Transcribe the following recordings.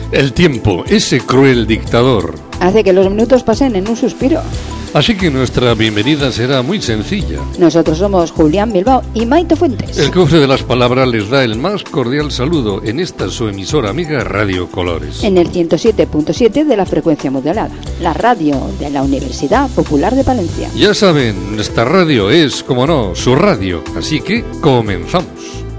El tiempo, ese cruel dictador, hace que los minutos pasen en un suspiro. Así que nuestra bienvenida será muy sencilla. Nosotros somos Julián Bilbao y Maite Fuentes. El cofre de las palabras les da el más cordial saludo en esta su emisora amiga Radio Colores. En el 107.7 de la frecuencia modulada, la radio de la Universidad Popular de Palencia. Ya saben, esta radio es, como no, su radio. Así que comenzamos.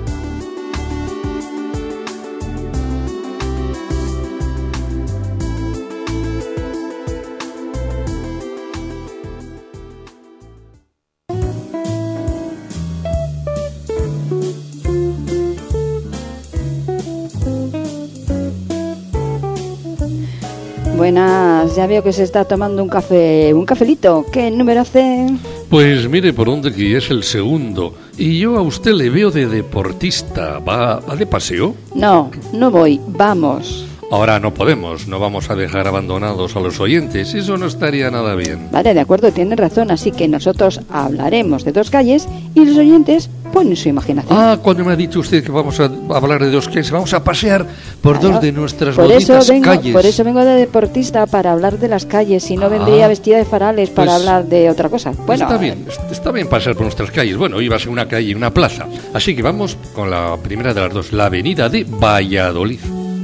Buenas, ya veo que se está tomando un cafelito. ¿Qué número hace? Pues mire por dónde que es el segundo. Y yo a usted le veo de deportista. ¿Va de paseo? No voy, vamos. Ahora no podemos, no vamos a dejar abandonados a los oyentes, eso no estaría nada bien. Vale, de acuerdo, tiene razón, así que nosotros hablaremos de dos calles y los oyentes ponen su imaginación. Ah, cuando me ha dicho usted que vamos a hablar de dos calles, vamos a pasear por dos de nuestras bonitas calles. Por eso vengo de deportista, para hablar de las calles, y no vendría vestida de farales para hablar de otra cosa. Bueno, está bien pasar por nuestras calles. Bueno, iba a ser una calle y una plaza, así que vamos con la primera de las dos, la avenida de Valladolid.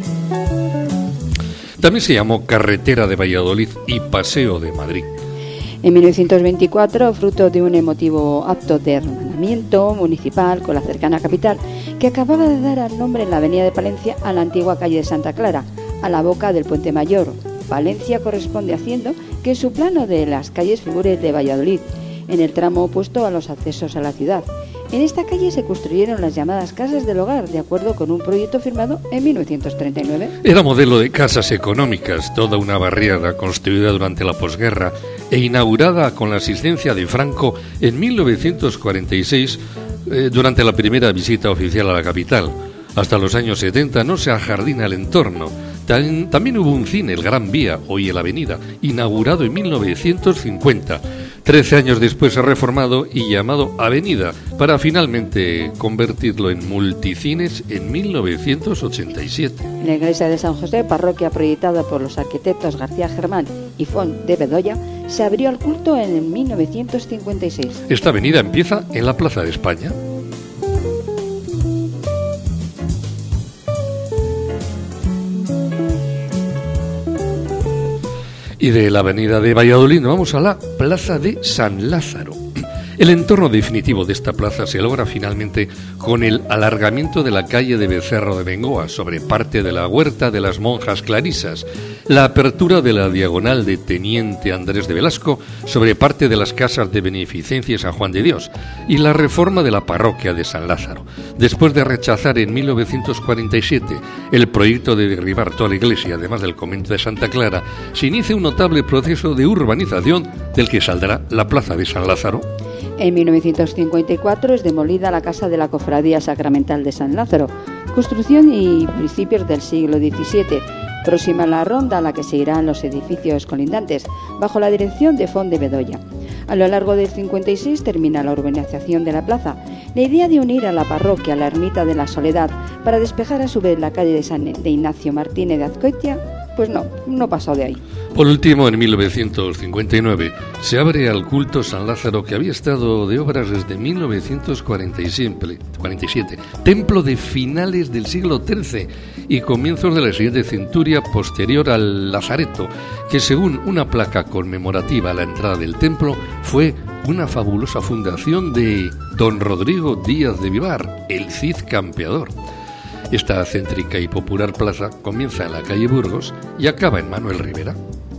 También se llamó Carretera de Valladolid y Paseo de Madrid. En 1924, fruto de un emotivo acto de hermanamiento municipal con la cercana capital, que acababa de dar al nombre en la avenida de Palencia a la antigua calle de Santa Clara, a la boca del Puente Mayor. Palencia corresponde haciendo que su plano de las calles figure de Valladolid, en el tramo opuesto a los accesos a la ciudad. En esta calle se construyeron las llamadas Casas del Hogar, de acuerdo con un proyecto firmado en 1939. Era modelo de casas económicas, toda una barriada construida durante la posguerra e inaugurada con la asistencia de Franco en 1946 durante la primera visita oficial a la capital. Hasta los años 70 no se ajardina el entorno. También hubo un cine, el Gran Vía, hoy en la Avenida, inaugurado en 1950. 13 años después se ha reformado y llamado Avenida, para finalmente convertirlo en multicines en 1987. La iglesia de San José, parroquia proyectada por los arquitectos García Germán y Font de Bedoya, se abrió al culto en 1956. Esta avenida empieza en la Plaza de España. Y de la avenida de Valladolid nos vamos a la Plaza de San Lázaro. El entorno definitivo de esta plaza se logra finalmente con el alargamiento de la calle de Becerro de Bengoa sobre parte de la Huerta de las Monjas Clarisas, la apertura de la diagonal de Teniente Andrés de Velasco sobre parte de las casas de beneficencia San Juan de Dios y la reforma de la parroquia de San Lázaro. Después de rechazar en 1947 el proyecto de derribar toda la iglesia, además del convento de Santa Clara, se inicia un notable proceso de urbanización del que saldrá la Plaza de San Lázaro. En 1954 es demolida la casa de la Cofradía Sacramental de San Lázaro, construcción y principios del siglo XVII, próxima a la ronda a la que seguirán los edificios colindantes, bajo la dirección de Font de Bedoya. A lo largo del 56 termina la urbanización de la plaza. La idea de unir a la parroquia a la ermita de la Soledad para despejar a su vez la calle de Ignacio Martínez de Azcoitia, pues no pasó de ahí. Por último, en 1959 se abre al culto San Lázaro, que había estado de obras desde 1947, templo de finales del siglo XIII y comienzos de la siguiente centuria posterior al Lazareto, que según una placa conmemorativa a la entrada del templo fue una fabulosa fundación de don Rodrigo Díaz de Vivar, el Cid Campeador. Esta céntrica y popular plaza comienza en la calle Burgos y acaba en Manuel Rivera.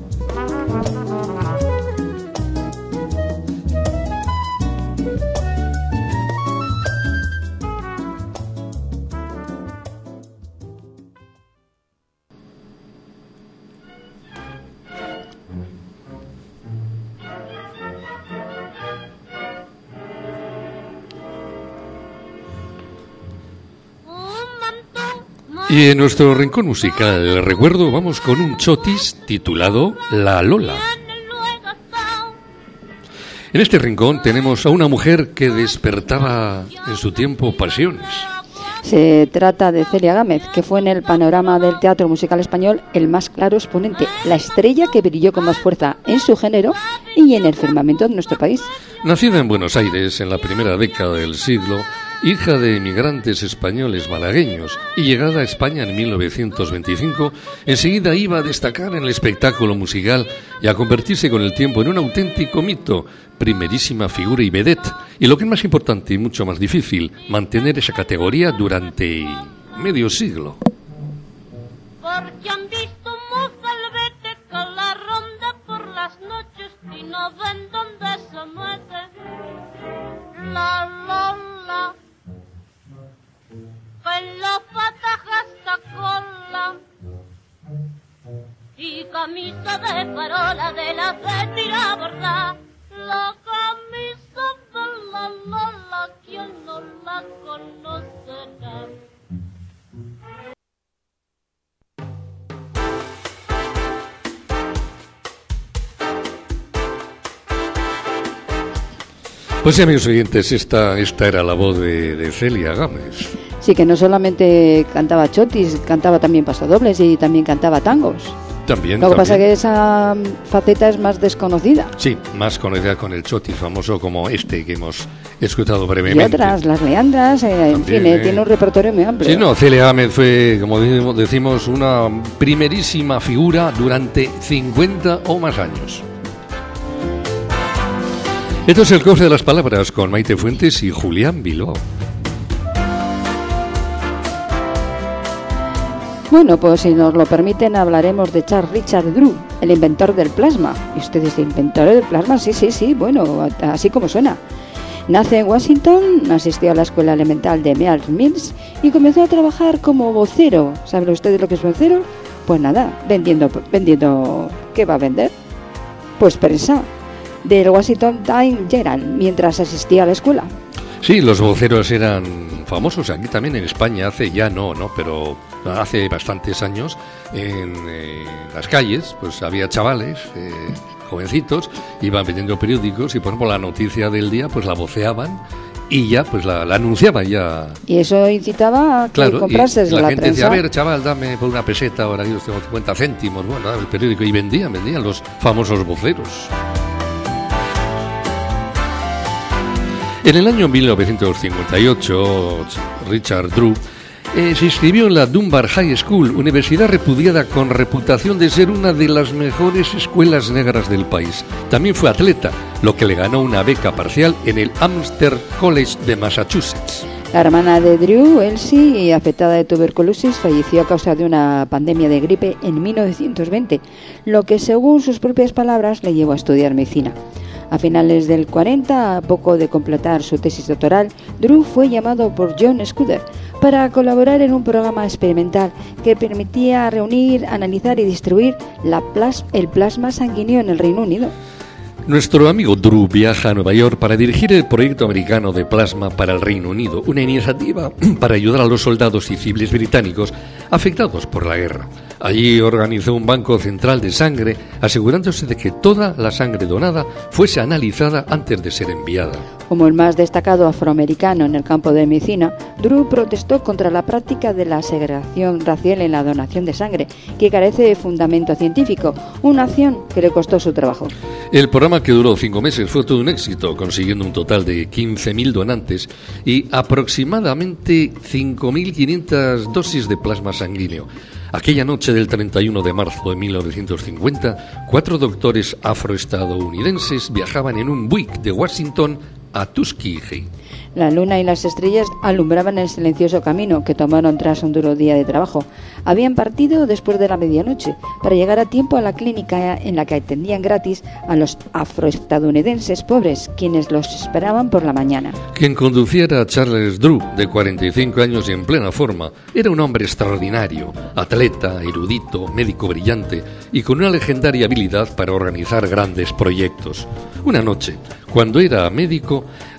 Y en nuestro rincón musical, recuerdo, vamos con un chotis titulado La Lola. En este rincón tenemos a una mujer que despertaba en su tiempo pasiones. Se trata de Celia Gámez, que fue en el panorama del teatro musical español el más claro exponente, la estrella que brilló con más fuerza en su género y en el firmamento de nuestro país. Nacida en Buenos Aires en la primera década del siglo, hija de inmigrantes españoles malagueños y llegada a España en 1925, enseguida iba a destacar en el espectáculo musical y a convertirse con el tiempo en un auténtico mito, primerísima figura y vedette, y lo que es más importante y mucho más difícil, mantener esa categoría durante medio siglo. Porque han visto un mozalbete con la ronda por las noches y no ven dónde se mete. La, la, la. En los patajas cola y camisa de farola de la de tira borda. La camisa de la Lola, quien no la conocerá. Pues sí, amigos oyentes, esta era la voz de Celia Gámez. Sí, que no solamente cantaba chotis, cantaba también pasodobles y también cantaba tangos. También. Lo que pasa es que esa faceta es más desconocida. Sí, más conocida con el chotis famoso como este que hemos escuchado brevemente. Y otras, las leandras, en fin, tiene un repertorio muy amplio. Sí, no, Celia Gámez fue, como decimos, una primerísima figura durante 50 o más años. Esto es el cofre de las palabras con Maite Fuentes y Julián Bilbao. Bueno, pues si nos lo permiten hablaremos de Charles Richard Drew, el inventor del plasma. ¿Y ustedes, inventor del plasma? Sí, bueno, así como suena. Nace en Washington, asistió a la escuela elemental de Meals Mills y comenzó a trabajar como vocero. ¿Saben ustedes lo que es vocero? Pues nada, vendiendo. ¿Qué va a vender? Pues prensa del Washington Times Herald mientras asistía a la escuela. Sí, los voceros eran famosos aquí también en España, pero hace bastantes años en las calles pues había chavales jovencitos, iban vendiendo periódicos y por ejemplo la noticia del día pues la voceaban y ya pues la anunciaban ya. Y eso incitaba a que comprase la gente prensa. Decía, a ver chaval, dame por una peseta, ahora yo tengo 50 céntimos, bueno, el periódico, y vendían los famosos voceros. En el año 1958, Richard Drew se inscribió en la Dunbar High School, universidad repudiada con reputación de ser una de las mejores escuelas negras del país. También fue atleta, lo que le ganó una beca parcial en el Amherst College de Massachusetts. La hermana de Drew, Elsie, afectada de tuberculosis, falleció a causa de una pandemia de gripe en 1920, lo que según sus propias palabras le llevó a estudiar medicina. A finales del 40, a poco de completar su tesis doctoral, Drew fue llamado por John Scudder para colaborar en un programa experimental que permitía reunir, analizar y distribuir el plasma sanguíneo en el Reino Unido. Nuestro amigo Drew viaja a Nueva York para dirigir el proyecto americano de plasma para el Reino Unido, una iniciativa para ayudar a los soldados y civiles británicos afectados por la guerra. Allí organizó un banco central de sangre, asegurándose de que toda la sangre donada fuese analizada antes de ser enviada. Como el más destacado afroamericano en el campo de medicina, Drew protestó contra la práctica de la segregación racial en la donación de sangre, que carece de fundamento científico, una acción que le costó su trabajo. El programa, que duró 5 meses, fue todo un éxito, consiguiendo un total de 15.000 donantes y aproximadamente 5.500 dosis de plasma sanguíneo. Aquella noche del 31 de marzo de 1950, 4 doctores afroestadounidenses viajaban en un Buick de Washington a Tuskegee. La luna y las estrellas alumbraban el silencioso camino que tomaron tras un duro día de trabajo. Habían partido después de la medianoche para llegar a tiempo a la clínica en la que atendían gratis a los afroestadounidenses pobres, quienes los esperaban por la mañana. Quien conduciera a Charles Drew, de 45 años y en plena forma, era un hombre extraordinario, atleta, erudito, médico brillante y con una legendaria habilidad para organizar grandes proyectos. Una noche, cuando era médico,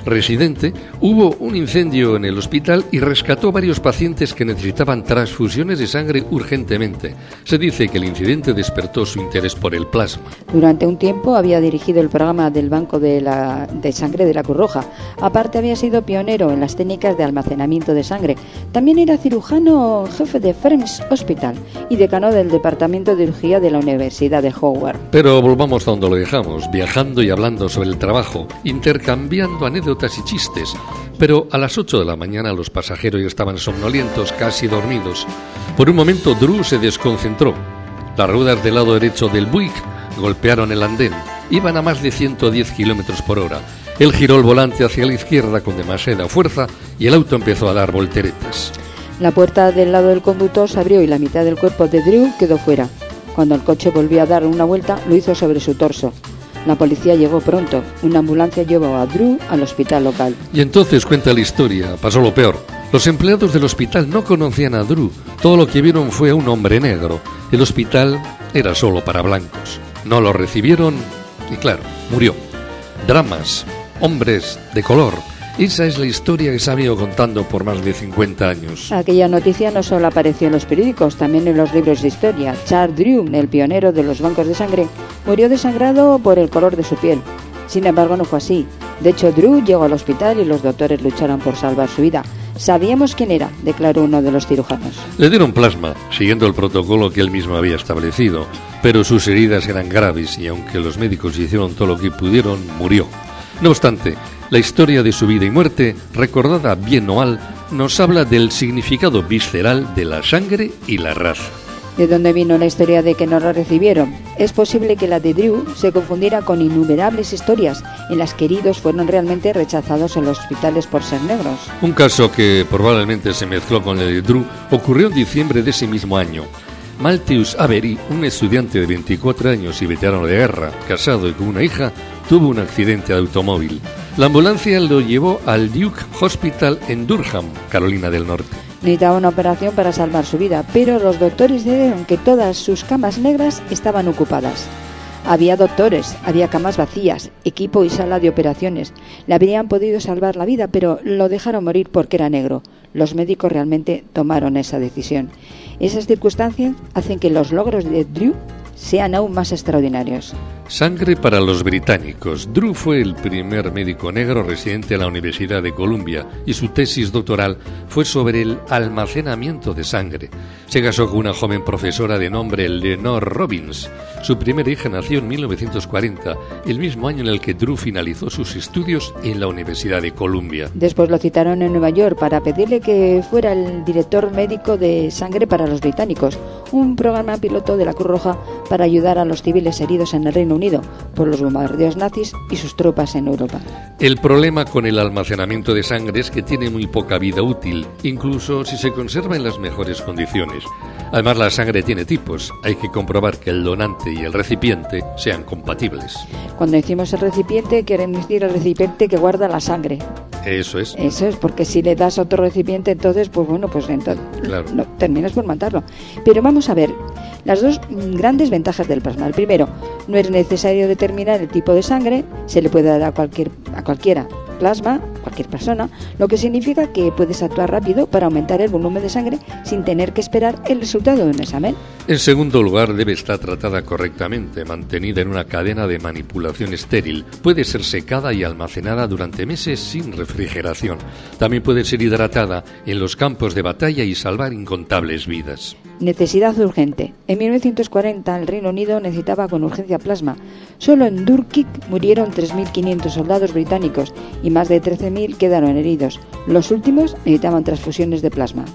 residente, hubo un incendio en el hospital y rescató varios pacientes que necesitaban transfusiones de sangre urgentemente. Se dice que el incidente despertó su interés por el plasma. Durante un tiempo había dirigido el programa del Banco de Sangre de la Cruz Roja. Aparte había sido pionero en las técnicas de almacenamiento de sangre. También era cirujano jefe de Friends Hospital y decano del Departamento de Cirugía de la Universidad de Howard. Pero volvamos a donde lo dejamos, viajando y hablando sobre el trabajo, intercambiando anécdotas y chistes. Pero a las 8 de la mañana los pasajeros ya estaban somnolientos, casi dormidos. Por un momento Drew se desconcentró. Las ruedas del lado derecho del Buick golpearon el andén. Iban a más de 110 kilómetros por hora. Él giró el volante hacia la izquierda con demasiada fuerza y el auto empezó a dar volteretas. La puerta del lado del conductor se abrió y la mitad del cuerpo de Drew quedó fuera. Cuando el coche volvió a dar una vuelta, lo hizo sobre su torso. La policía llegó pronto. Una ambulancia llevó a Drew al hospital local. Y entonces cuenta la historia, pasó lo peor. Los empleados del hospital no conocían a Drew. Todo lo que vieron fue a un hombre negro. El hospital era solo para blancos. No lo recibieron y claro, murió. Dramas, hombres de color. Esa es la historia que se ha venido contando por más de 50 años. Aquella noticia no solo apareció en los periódicos, también en los libros de historia. Charles Drew, el pionero de los bancos de sangre, murió desangrado por el color de su piel. Sin embargo, no fue así. De hecho, Drew llegó al hospital y los doctores lucharon por salvar su vida. Sabíamos quién era, declaró uno de los cirujanos. Le dieron plasma, siguiendo el protocolo que él mismo había establecido, pero sus heridas eran graves y aunque los médicos hicieron todo lo que pudieron, murió. No obstante, la historia de su vida y muerte, recordada bien o mal, nos habla del significado visceral de la sangre y la raza. ¿De dónde vino la historia de que no la recibieron? Es posible que la de Drew se confundiera con innumerables historias en las que heridos fueron realmente rechazados en los hospitales por ser negros. Un caso que probablemente se mezcló con el de Drew ocurrió en diciembre de ese mismo año. Maltheus Avery, un estudiante de 24 años y veterano de guerra, casado y con una hija, tuvo un accidente de automóvil. La ambulancia lo llevó al Duke Hospital en Durham, Carolina del Norte. Necesitaba una operación para salvar su vida, pero los doctores dijeron que todas sus camas negras estaban ocupadas. Había doctores, había camas vacías, equipo y sala de operaciones. Le habrían podido salvar la vida, pero lo dejaron morir porque era negro. Los médicos realmente tomaron esa decisión. Esas circunstancias hacen que los logros de Drew sean aún más extraordinarios. Sangre para los británicos. Drew fue el primer médico negro residente en la Universidad de Columbia y su tesis doctoral fue sobre el almacenamiento de sangre. Se casó con una joven profesora de nombre Lenore Robbins. Su primera hija nació en 1940, el mismo año en el que Drew finalizó sus estudios en la Universidad de Columbia. Después lo citaron en Nueva York para pedirle que fuera el director médico de Sangre para los Británicos, un programa piloto de la Cruz Roja para ayudar a los civiles heridos en el Reino Unido por los bombardeos nazis y sus tropas en Europa. El problema con el almacenamiento de sangre es que tiene muy poca vida útil, incluso si se conserva en las mejores condiciones. Además, la sangre tiene tipos. Hay que comprobar que el donante y el recipiente sean compatibles. Cuando decimos el recipiente, queremos decir el recipiente que guarda la sangre. Eso es. Eso es, porque si le das otro recipiente, entonces, entonces claro, no, terminas por matarlo. Pero vamos a ver las dos grandes ventajas del plasma. El primero, no es necesario determinar el tipo de sangre, se le puede dar a cualquiera plasma, cualquier persona, lo que significa que puedes actuar rápido para aumentar el volumen de sangre sin tener que esperar el resultado de un examen. En segundo lugar, debe estar tratada correctamente, mantenida en una cadena de manipulación estéril. Puede ser secada y almacenada durante meses sin refrigeración. También puede ser hidratada en los campos de batalla y salvar incontables vidas. Necesidad urgente. En 1940 el Reino Unido necesitaba con urgencia plasma. Solo en Dunkirk murieron 3.500 soldados británicos y más de 13.000 quedaron heridos. Los últimos necesitaban transfusiones de plasma.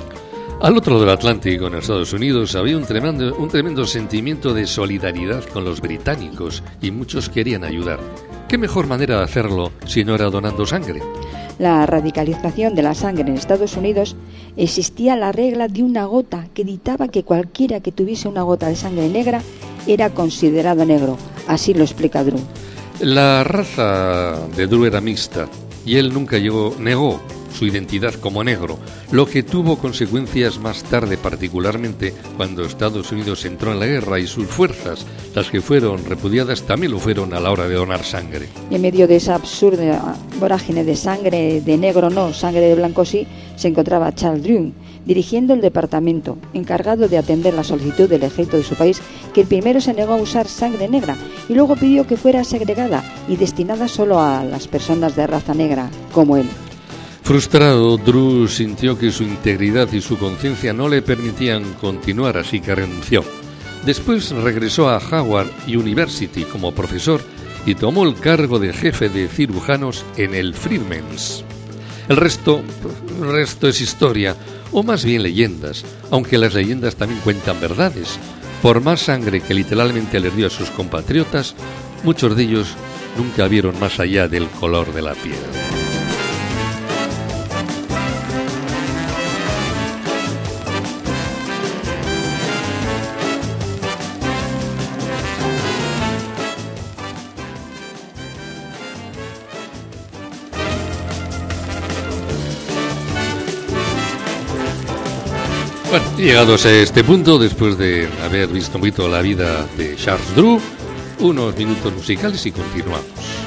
Al otro lado del Atlántico, en Estados Unidos, había un tremendo sentimiento de solidaridad con los británicos y muchos querían ayudar. ¿Qué mejor manera de hacerlo si no era donando sangre? La radicalización de la sangre en Estados Unidos existía la regla de una gota que dictaba que cualquiera que tuviese una gota de sangre negra era considerado negro. Así lo explica Drew. La raza de Drew era mixta y él nunca negó su identidad como negro, lo que tuvo consecuencias más tarde, particularmente cuando Estados Unidos entró en la guerra y sus fuerzas, las que fueron repudiadas, también lo fueron a la hora de donar sangre. Y en medio de esa absurda vorágine de sangre de negro no, sangre de blanco sí, se encontraba Charles Drum, dirigiendo el departamento, encargado de atender la solicitud del ejército de su país, que el primero se negó a usar sangre negra y luego pidió que fuera segregada y destinada solo a las personas de raza negra, como él. Frustrado, Drew sintió que su integridad y su conciencia no le permitían continuar, así que renunció. Después regresó a Howard University como profesor y tomó el cargo de jefe de cirujanos en el Freedmen's. El resto es historia, o más bien leyendas, aunque las leyendas también cuentan verdades. Por más sangre que literalmente les dio a sus compatriotas, muchos de ellos nunca vieron más allá del color de la piel. Bueno, llegados a este punto, después de haber visto un poquito la vida de Charles Drew, unos minutos musicales y continuamos.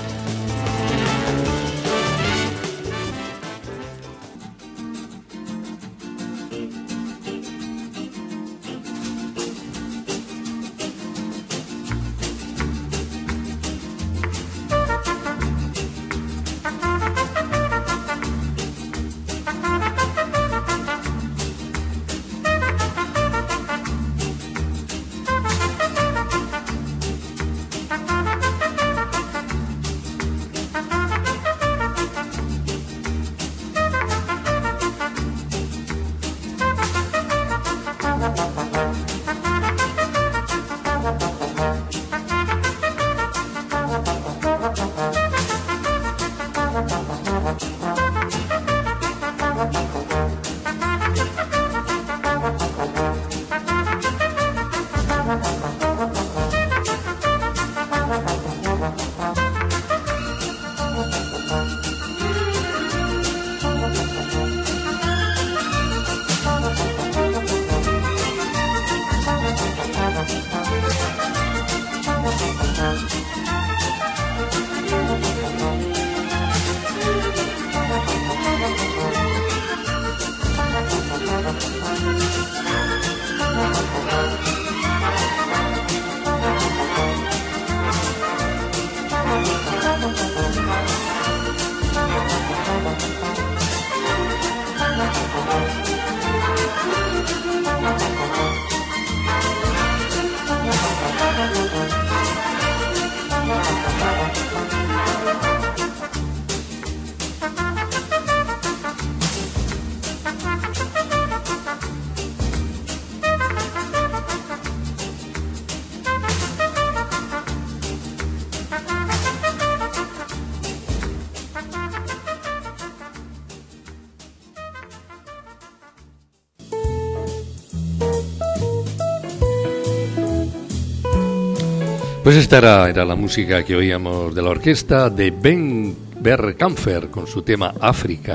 Pues esta era la música que oíamos de la orquesta de Ben Bergkampfer con su tema African.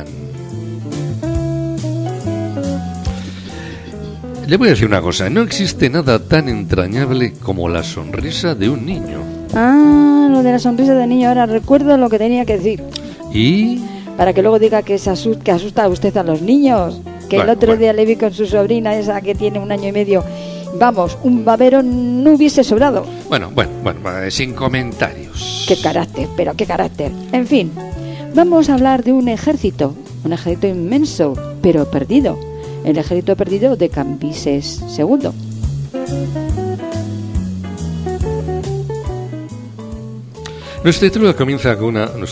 Le voy a decir una cosa, no existe nada tan entrañable como la sonrisa de un niño. Ah, lo de la sonrisa del niño, ahora recuerdo lo que tenía que decir. ¿Y? Para que luego diga que asusta a usted a los niños. Que el otro día le vi con su sobrina esa que tiene 1 año y medio. Vamos, un babero no hubiese sobrado. Bueno, sin comentarios. Qué carácter, pero qué carácter. En fin, vamos a hablar de un ejército inmenso, pero perdido. El ejército perdido de Cambises II. Nuestra historia comienza con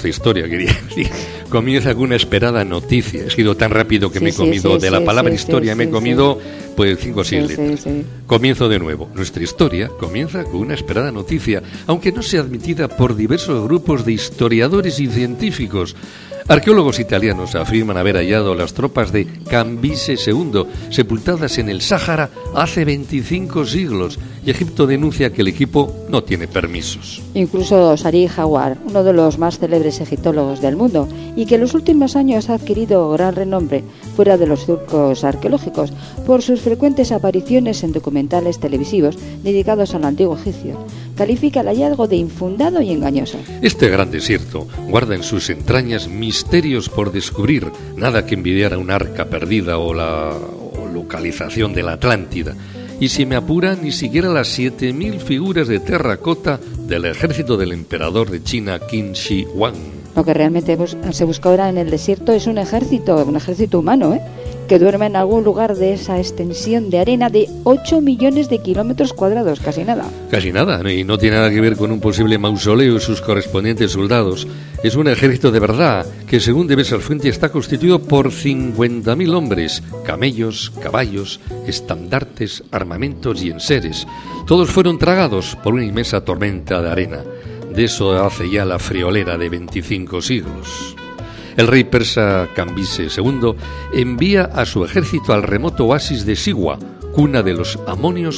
una esperada noticia. He sido tan rápido que me he comido de la palabra historia, me he comido pues 5 o 6 letras. Comienzo de nuevo. Nuestra historia comienza con una esperada noticia, aunque no sea admitida por diversos grupos de historiadores y científicos. Arqueólogos italianos afirman haber hallado las tropas de Cambises II sepultadas en el Sáhara hace 25 siglos y Egipto denuncia que el equipo no tiene permisos. Incluso Sari Hawar, uno de los más célebres egiptólogos del mundo y que en los últimos años ha adquirido gran renombre fuera de los circos arqueológicos por sus frecuentes apariciones en documentales televisivos dedicados al antiguo egipcio, califica el hallazgo de infundado y engañoso. Este gran desierto guarda en sus entrañas misterios por descubrir, nada que envidiar a un arca perdida o la localización de la Atlántida. Y si me apura, ni siquiera las 7.000 figuras de terracota del ejército del emperador de China, Qin Shi Huang. Lo que realmente se busca ahora en el desierto es un ejército humano, que duerme en algún lugar de esa extensión de arena de 8 millones de kilómetros cuadrados, casi nada. Casi nada, y no tiene nada que ver con un posible mausoleo y sus correspondientes soldados. Es un ejército de verdad, que según Devesa Fuente está constituido por 50.000 hombres, camellos, caballos, estandartes, armamentos y enseres. Todos fueron tragados por una inmensa tormenta de arena. De eso hace ya la friolera de 25 siglos. El rey persa Cambises II envía a su ejército al remoto oasis de Siwa, cuna de los amonios,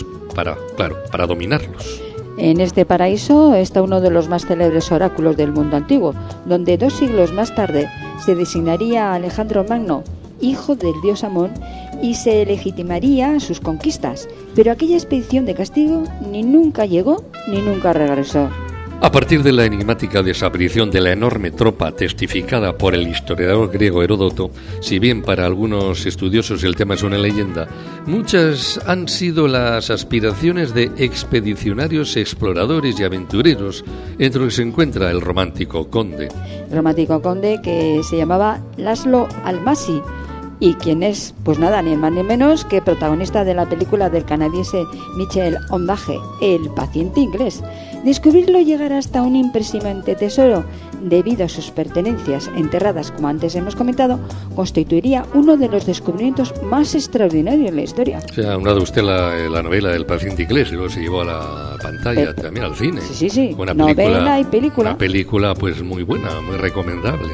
para dominarlos. En este paraíso está uno de los más célebres oráculos del mundo antiguo, donde 2 siglos más tarde se designaría a Alejandro Magno, hijo del dios Amón, y se legitimaría sus conquistas. Pero aquella expedición de castigo ni nunca llegó ni nunca regresó. A partir de la enigmática desaparición de la enorme tropa testificada por el historiador griego Heródoto, si bien para algunos estudiosos el tema es una leyenda, muchas han sido las aspiraciones de expedicionarios, exploradores y aventureros, entre los que se encuentra el romántico conde. El romántico conde que se llamaba Laszlo Almasi, y quien es, pues nada, ni más ni menos que protagonista de la película del canadiense Michel Ondaatje, El paciente inglés. Descubrirlo y llegar hasta un impresionante tesoro, debido a sus pertenencias enterradas, como antes hemos comentado, constituiría uno de los descubrimientos más extraordinarios de la historia. O sea, ha hablado usted la novela del paciente inglés, y luego se llevó a la pantalla, también al cine. Sí. Una novela y película. Una película pues muy buena, muy recomendable.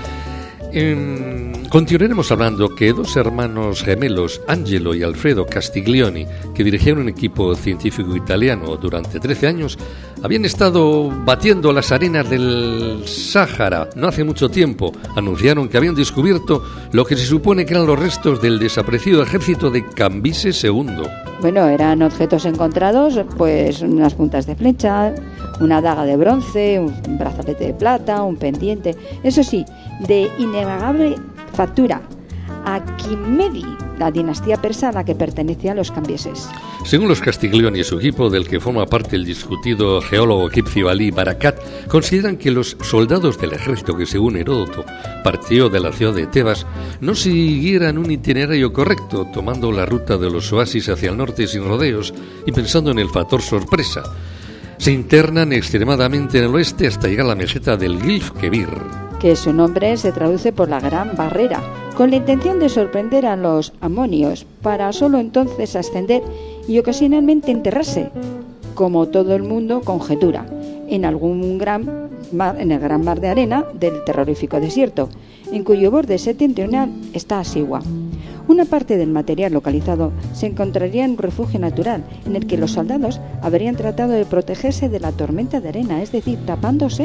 Continuaremos hablando que 2 hermanos gemelos, Angelo y Alfredo Castiglioni, que dirigían un equipo científico italiano durante 13 años, habían estado batiendo las arenas del Sáhara no hace mucho tiempo. Anunciaron que habían descubierto lo que se supone que eran los restos del desaparecido ejército de Cambises II. Bueno, eran objetos encontrados, pues unas puntas de flecha, una daga de bronce, un brazalete de plata, un pendiente, eso sí, de innegable factura, Aquimedi, la dinastía persa a la que pertenecían los Cambises. Según los Castiglioni y su equipo, del que forma parte el discutido geólogo egipcio Ali Barakat, consideran que los soldados del ejército que, según Heródoto, partió de la ciudad de Tebas, no siguieran un itinerario correcto, tomando la ruta de los oasis hacia el norte sin rodeos y pensando en el factor sorpresa. Se internan extremadamente en el oeste hasta llegar a la meseta del Gilf Kebir, que su nombre se traduce por la Gran Barrera, con la intención de sorprender a los amonios, para solo entonces ascender y ocasionalmente enterrarse, como todo el mundo conjetura, en el gran mar de arena del terrorífico desierto, en cuyo borde septentrional está Siwa. Una parte del material localizado se encontraría en un refugio natural, en el que los soldados habrían tratado de protegerse de la tormenta de arena, es decir, tapándose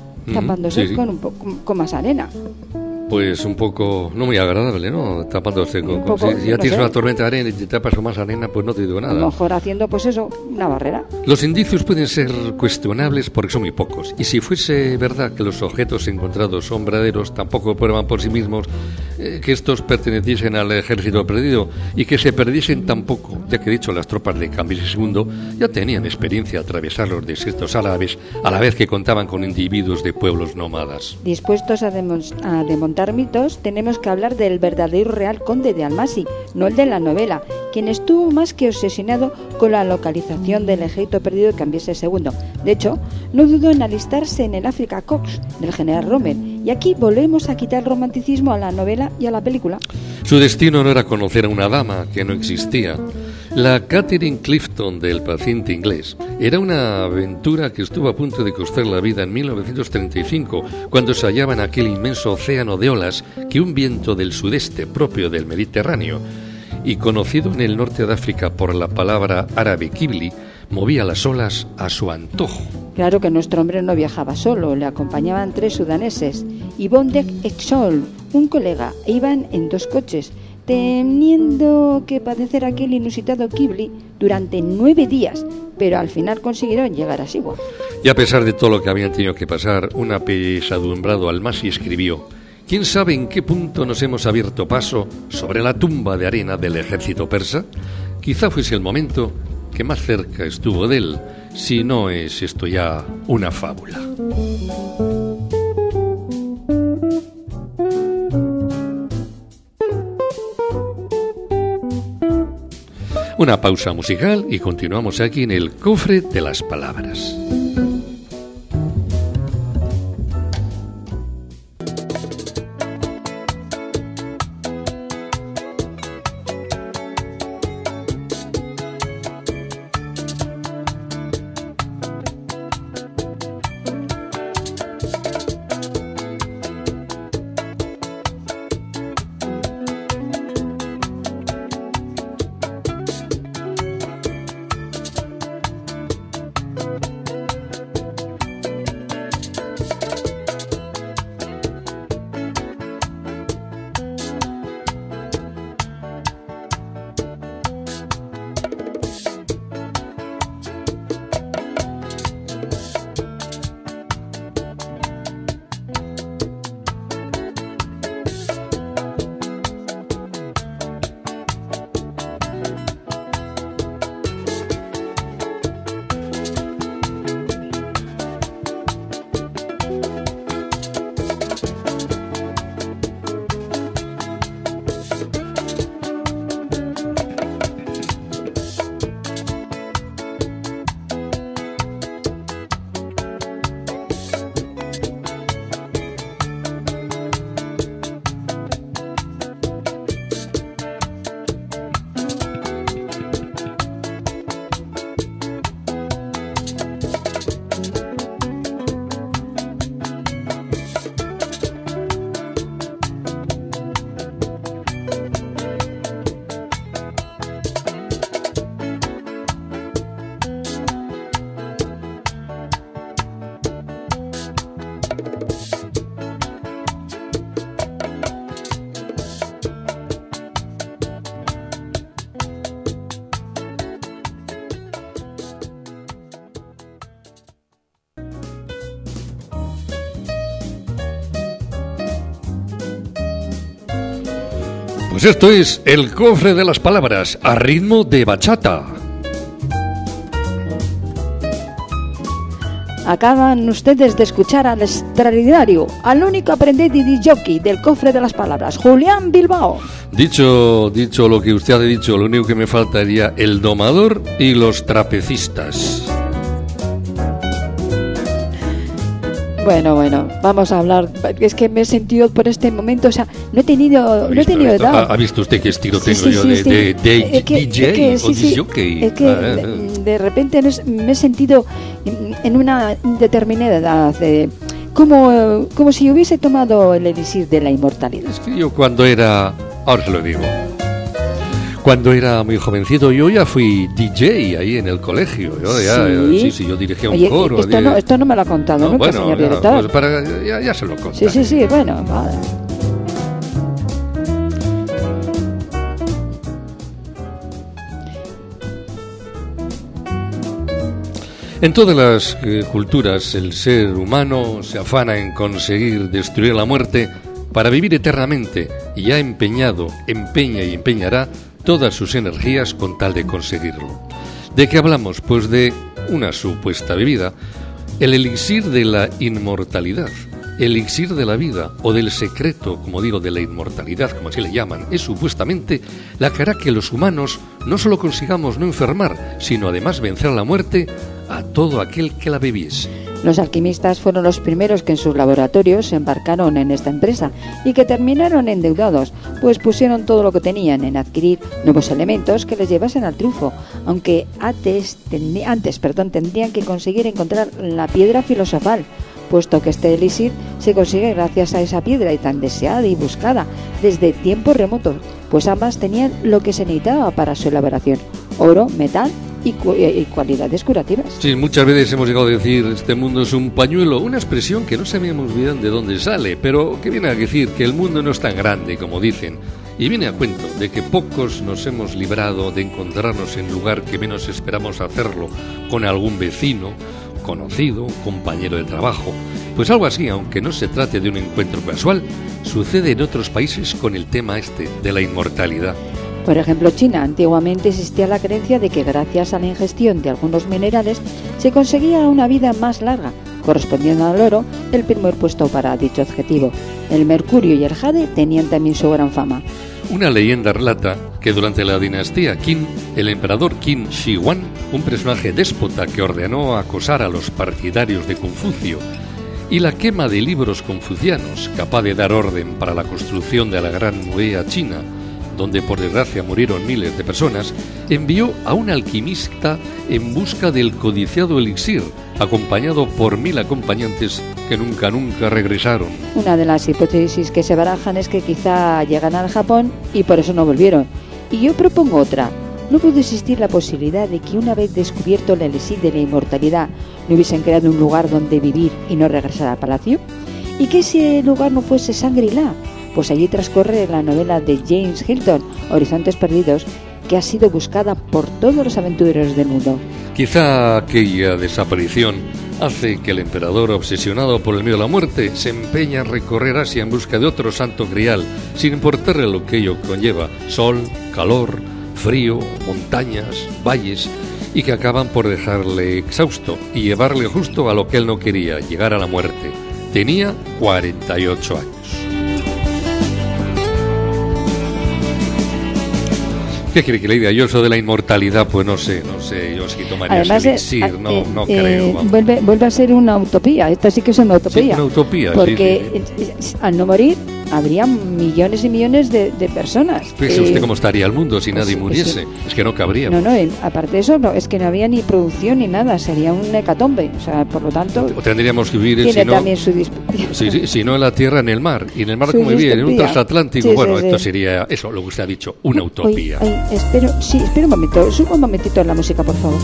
sí. con más arena. Pues un poco, no muy agradable, ¿no? Tapándose si ya tienes una tormenta de arena y te tapas con más arena, pues no te digo nada. A lo mejor haciendo, pues eso, una barrera. Los indicios pueden ser cuestionables porque son muy pocos. Y si fuese verdad que los objetos encontrados son verdaderos, tampoco prueban por sí mismos que estos perteneciesen al ejército perdido y que se perdiesen tampoco, ya que he dicho, las tropas de Cambises II ya tenían experiencia a atravesar los desiertos árabes, a la vez que contaban con individuos de pueblos nómadas. Dispuestos a desmontar mitos, tenemos que hablar del verdadero real conde de Almasi, no el de la novela, quien estuvo más que obsesionado con la localización del ejército perdido de Cambises II. De hecho, no dudó en alistarse en el Afrika Korps del general Rommel, y aquí volvemos a quitar romanticismo a la novela y a la película. Su destino no era conocer a una dama que no existía. La Catherine Clifton del paciente inglés era una aventura que estuvo a punto de costar la vida en 1935, cuando se hallaba en aquel inmenso océano de olas que un viento del sudeste propio del Mediterráneo y conocido en el norte de África por la palabra árabe kibli, movía las olas a su antojo. Claro que nuestro hombre no viajaba solo, le acompañaban 3 sudaneses y Bondek Exol, un colega, e iban en 2 coches, teniendo que padecer aquel inusitado kibli durante 9 días, pero al final consiguieron llegar a Siwa. Y a pesar de todo lo que habían tenido que pasar, un apesadumbrado Almasi escribió: ¿quién sabe en qué punto nos hemos abierto paso sobre la tumba de arena del ejército persa? Quizá fuese el momento que más cerca estuvo de él, si no es esto ya una fábula. Una pausa musical y continuamos aquí en el cofre de las palabras. Pues esto es el cofre de las palabras a ritmo de bachata. Acaban ustedes de escuchar al extraordinario, al único aprendiz de DJ del cofre de las palabras, Julián Bilbao. Dicho lo que usted ha dicho, lo único que me faltaría el domador y los trapecistas. Bueno, vamos a hablar. Es que me he sentido por este momento, o sea, no he tenido edad. ¿Ha visto usted qué estilo tengo yo de DJ o DJ? Es que de repente me he sentido en una determinada edad, como si hubiese tomado el elixir de la inmortalidad. Es que yo ahora se lo digo, cuando era muy jovencito yo ya fui DJ ahí en el colegio. Sí, yo dirigía un coro. Esto no me lo ha contado nunca, señor director. Pues ya se lo contaré. Sí, bueno, vale. En todas las culturas el ser humano se afana en conseguir destruir la muerte para vivir eternamente y ha empeña y empeñará todas sus energías con tal de conseguirlo. ¿De qué hablamos? Pues de una supuesta bebida, el elixir de la inmortalidad, el elixir de la vida o del secreto, como digo, de la inmortalidad, como así le llaman, es supuestamente la que hará que los humanos no solo consigamos no enfermar, sino además vencer la muerte a todo aquel que la bebiese. Los alquimistas fueron los primeros que en sus laboratorios se embarcaron en esta empresa y que terminaron endeudados, pues pusieron todo lo que tenían en adquirir nuevos elementos que les llevasen al triunfo, aunque antes tendrían que conseguir encontrar la piedra filosofal, puesto que este elixir se consigue gracias a esa piedra y tan deseada y buscada desde tiempos remotos, pues ambas tenían lo que se necesitaba para su elaboración: oro, metal y cualidades curativas. Sí, muchas veces hemos llegado a decir este mundo es un pañuelo, una expresión que no sabíamos bien de dónde sale, pero que viene a decir que el mundo no es tan grande como dicen, y viene a cuento de que pocos nos hemos librado de encontrarnos en lugar que menos esperamos hacerlo, con algún vecino, conocido, compañero de trabajo. Pues algo así, aunque no se trate de un encuentro casual, sucede en otros países con el tema de la inmortalidad. Por ejemplo, China. Antiguamente existía la creencia de que gracias a la ingestión de algunos minerales se conseguía una vida más larga, correspondiendo al oro el primer puesto para dicho objetivo. El mercurio y el jade tenían también su gran fama. Una leyenda relata que durante la dinastía Qin, el emperador Qin Shi Huang, un personaje déspota que ordenó acosar a los partidarios de Confucio, y la quema de libros confucianos, capaz de dar orden para la construcción de la Gran Muralla China, donde por desgracia murieron miles de personas, envió a un alquimista en busca del codiciado elixir, acompañado por 1000 acompañantes que nunca regresaron. Una de las hipótesis que se barajan es que quizá llegan al Japón y por eso no volvieron. Y yo propongo otra. ¿No puede existir la posibilidad de que una vez descubierto el elixir de la inmortalidad no hubiesen creado un lugar donde vivir y no regresar al palacio? ¿Y que ese lugar no fuese Shangri-La? Pues allí transcurre la novela de James Hilton, Horizontes Perdidos, que ha sido buscada por todos los aventureros del mundo. Quizá aquella desaparición hace que el emperador, obsesionado por el miedo a la muerte, se empeña en recorrer Asia en busca de otro santo grial, sin importarle lo que ello conlleva: sol, calor, frío, montañas, valles, y que acaban por dejarle exhausto y llevarle justo a lo que él no quería: llegar a la muerte. Tenía 48 años. ¿Qué quiere que le diga? Yo eso de la inmortalidad, pues no sé, yo sí tomaría ese elixir, no creo. Vuelve a ser una utopía, esta sí que es una utopía. Sí, una utopía, porque sí. Al no morir habría millones y millones de personas. Fíjese usted cómo estaría el mundo si nadie muriese. Es que no cabría. No, aparte de eso, no, es que no había ni producción ni nada, sería un hecatombe. O sea, por lo tanto, o tendríamos que vivir, tiene también su si no en la tierra, en el mar. Y en el mar, como vivir, en un transatlántico. Esto sería, eso, lo que usted ha dicho, una utopía. Espera un momento, suba un momentito la música, por favor.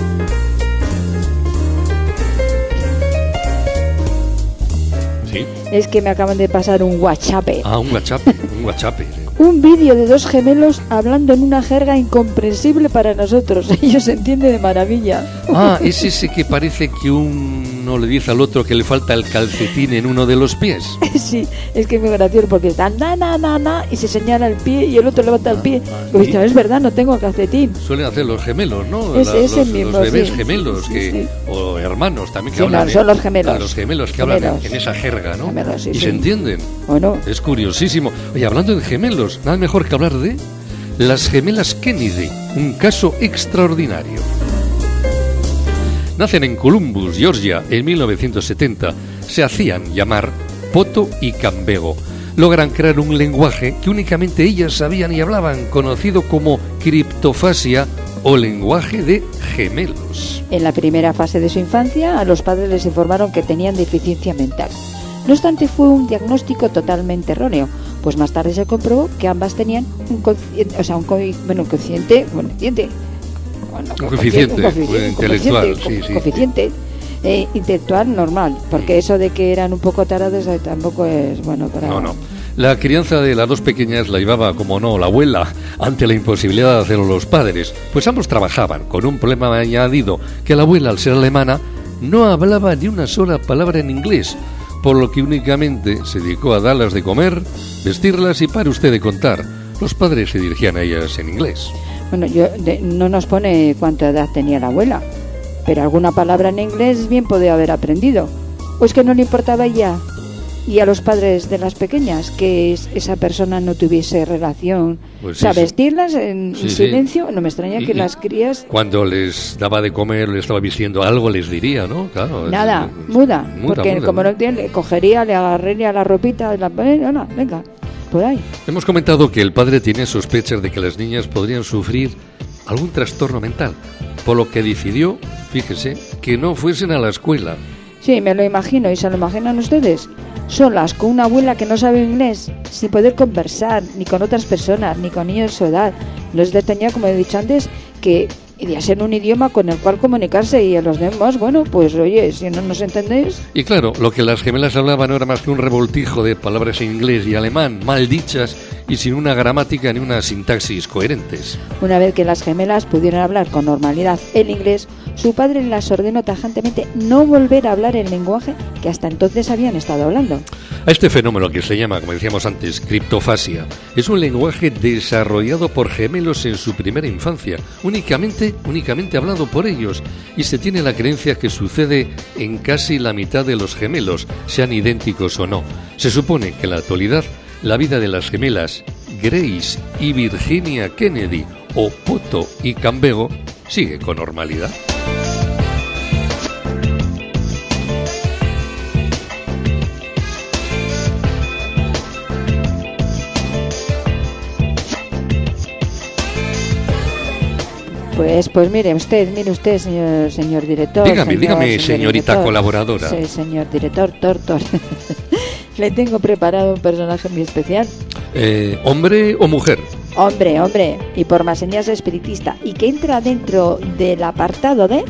¿Sí? Es que me acaban de pasar un WhatsApp. Un WhatsApp. Un vídeo de dos gemelos hablando en una jerga incomprensible para nosotros. Ellos se entienden de maravilla. Es ese que parece que uno le dice al otro que le falta el calcetín en uno de los pies. Sí, es que es muy gracioso porque están y se señala el pie y el otro levanta el pie. Pues es verdad, no tengo calcetín. Suelen hacer los gemelos, ¿no? Los bebés gemelos sí. O hermanos también que hablan. Son los gemelos. Los gemelos que hablan en esa jerga, ¿no? Gemelos, y se entienden. ¿O no? Es curiosísimo. Oye, hablando de gemelos, nada mejor que hablar de las gemelas Kennedy, un caso extraordinario. Nacen en Columbus, Georgia, en 1970. Se hacían llamar Poto y Cambego. Logran crear un lenguaje que únicamente ellas sabían y hablaban, conocido como criptofasia o lenguaje de gemelos. En la primera fase de su infancia, a los padres les informaron que tenían deficiencia mental. No obstante, fue un diagnóstico totalmente erróneo, pues más tarde se comprobó que ambas tenían un coeficiente intelectual normal, porque eso de que eran un poco tarados tampoco es bueno para... No. La crianza de las dos pequeñas la llevaba, como no, la abuela, ante la imposibilidad de hacerlo los padres, pues ambos trabajaban con un problema añadido, que la abuela, al ser alemana, no hablaba ni una sola palabra en inglés, por lo que únicamente se dedicó a darlas de comer, vestirlas y para usted de contar. Los padres se dirigían a ellas en inglés. Bueno, no nos pone cuánta edad tenía la abuela, pero alguna palabra en inglés bien podía haber aprendido. ¿O es que no le importaba ya? y a los padres de las pequeñas que esa persona no tuviese relación, Pues o sea, sí, vestirlas en sí, silencio. No me extraña que Y las crías cuando les daba de comer, les estaba vistiendo algo, les diría, ¿no? Claro. nada, muda, porque como no entiende, le cogería, le agarraría la ropita, venga, por ahí. Hemos comentado que el padre tiene sospechas de que las niñas podrían sufrir algún trastorno mental, por lo que decidió, fíjese, que no fuesen a la escuela. Sí, me lo imagino, y se lo imaginan ustedes, solas, con una abuela que no sabe inglés, sin poder conversar, ni con otras personas, ni con niños de su edad. No es de extrañar, como he dicho antes, que debía ser un idioma con el cual comunicarse, y a los demás, bueno, pues oye, si no nos entendéis... Y claro, lo que las gemelas hablaban no era más que un revoltijo de palabras en inglés y alemán, mal dichas y sin una gramática ni una sintaxis coherentes. Una vez que las gemelas pudieron hablar con normalidad el inglés, su padre las ordenó tajantemente no volver a hablar el lenguaje que hasta entonces habían estado hablando. A este fenómeno, que se llama, como decíamos antes, criptofasia, es un lenguaje desarrollado por gemelos en su primera infancia, únicamente hablado por ellos, y se tiene la creencia que sucede en casi la mitad de los gemelos, sean idénticos o no. Se supone que en la actualidad la vida de las gemelas Grace y Virginia Kennedy, o Poto y Cambego, sigue con normalidad. Pues mire usted, señor director. Dígame, señorita director, colaboradora. Sí, señor director, Tortor. Le tengo preparado un personaje muy especial. ¿Hombre o mujer? Hombre, y por más señas espiritista, y que entra dentro del apartado de...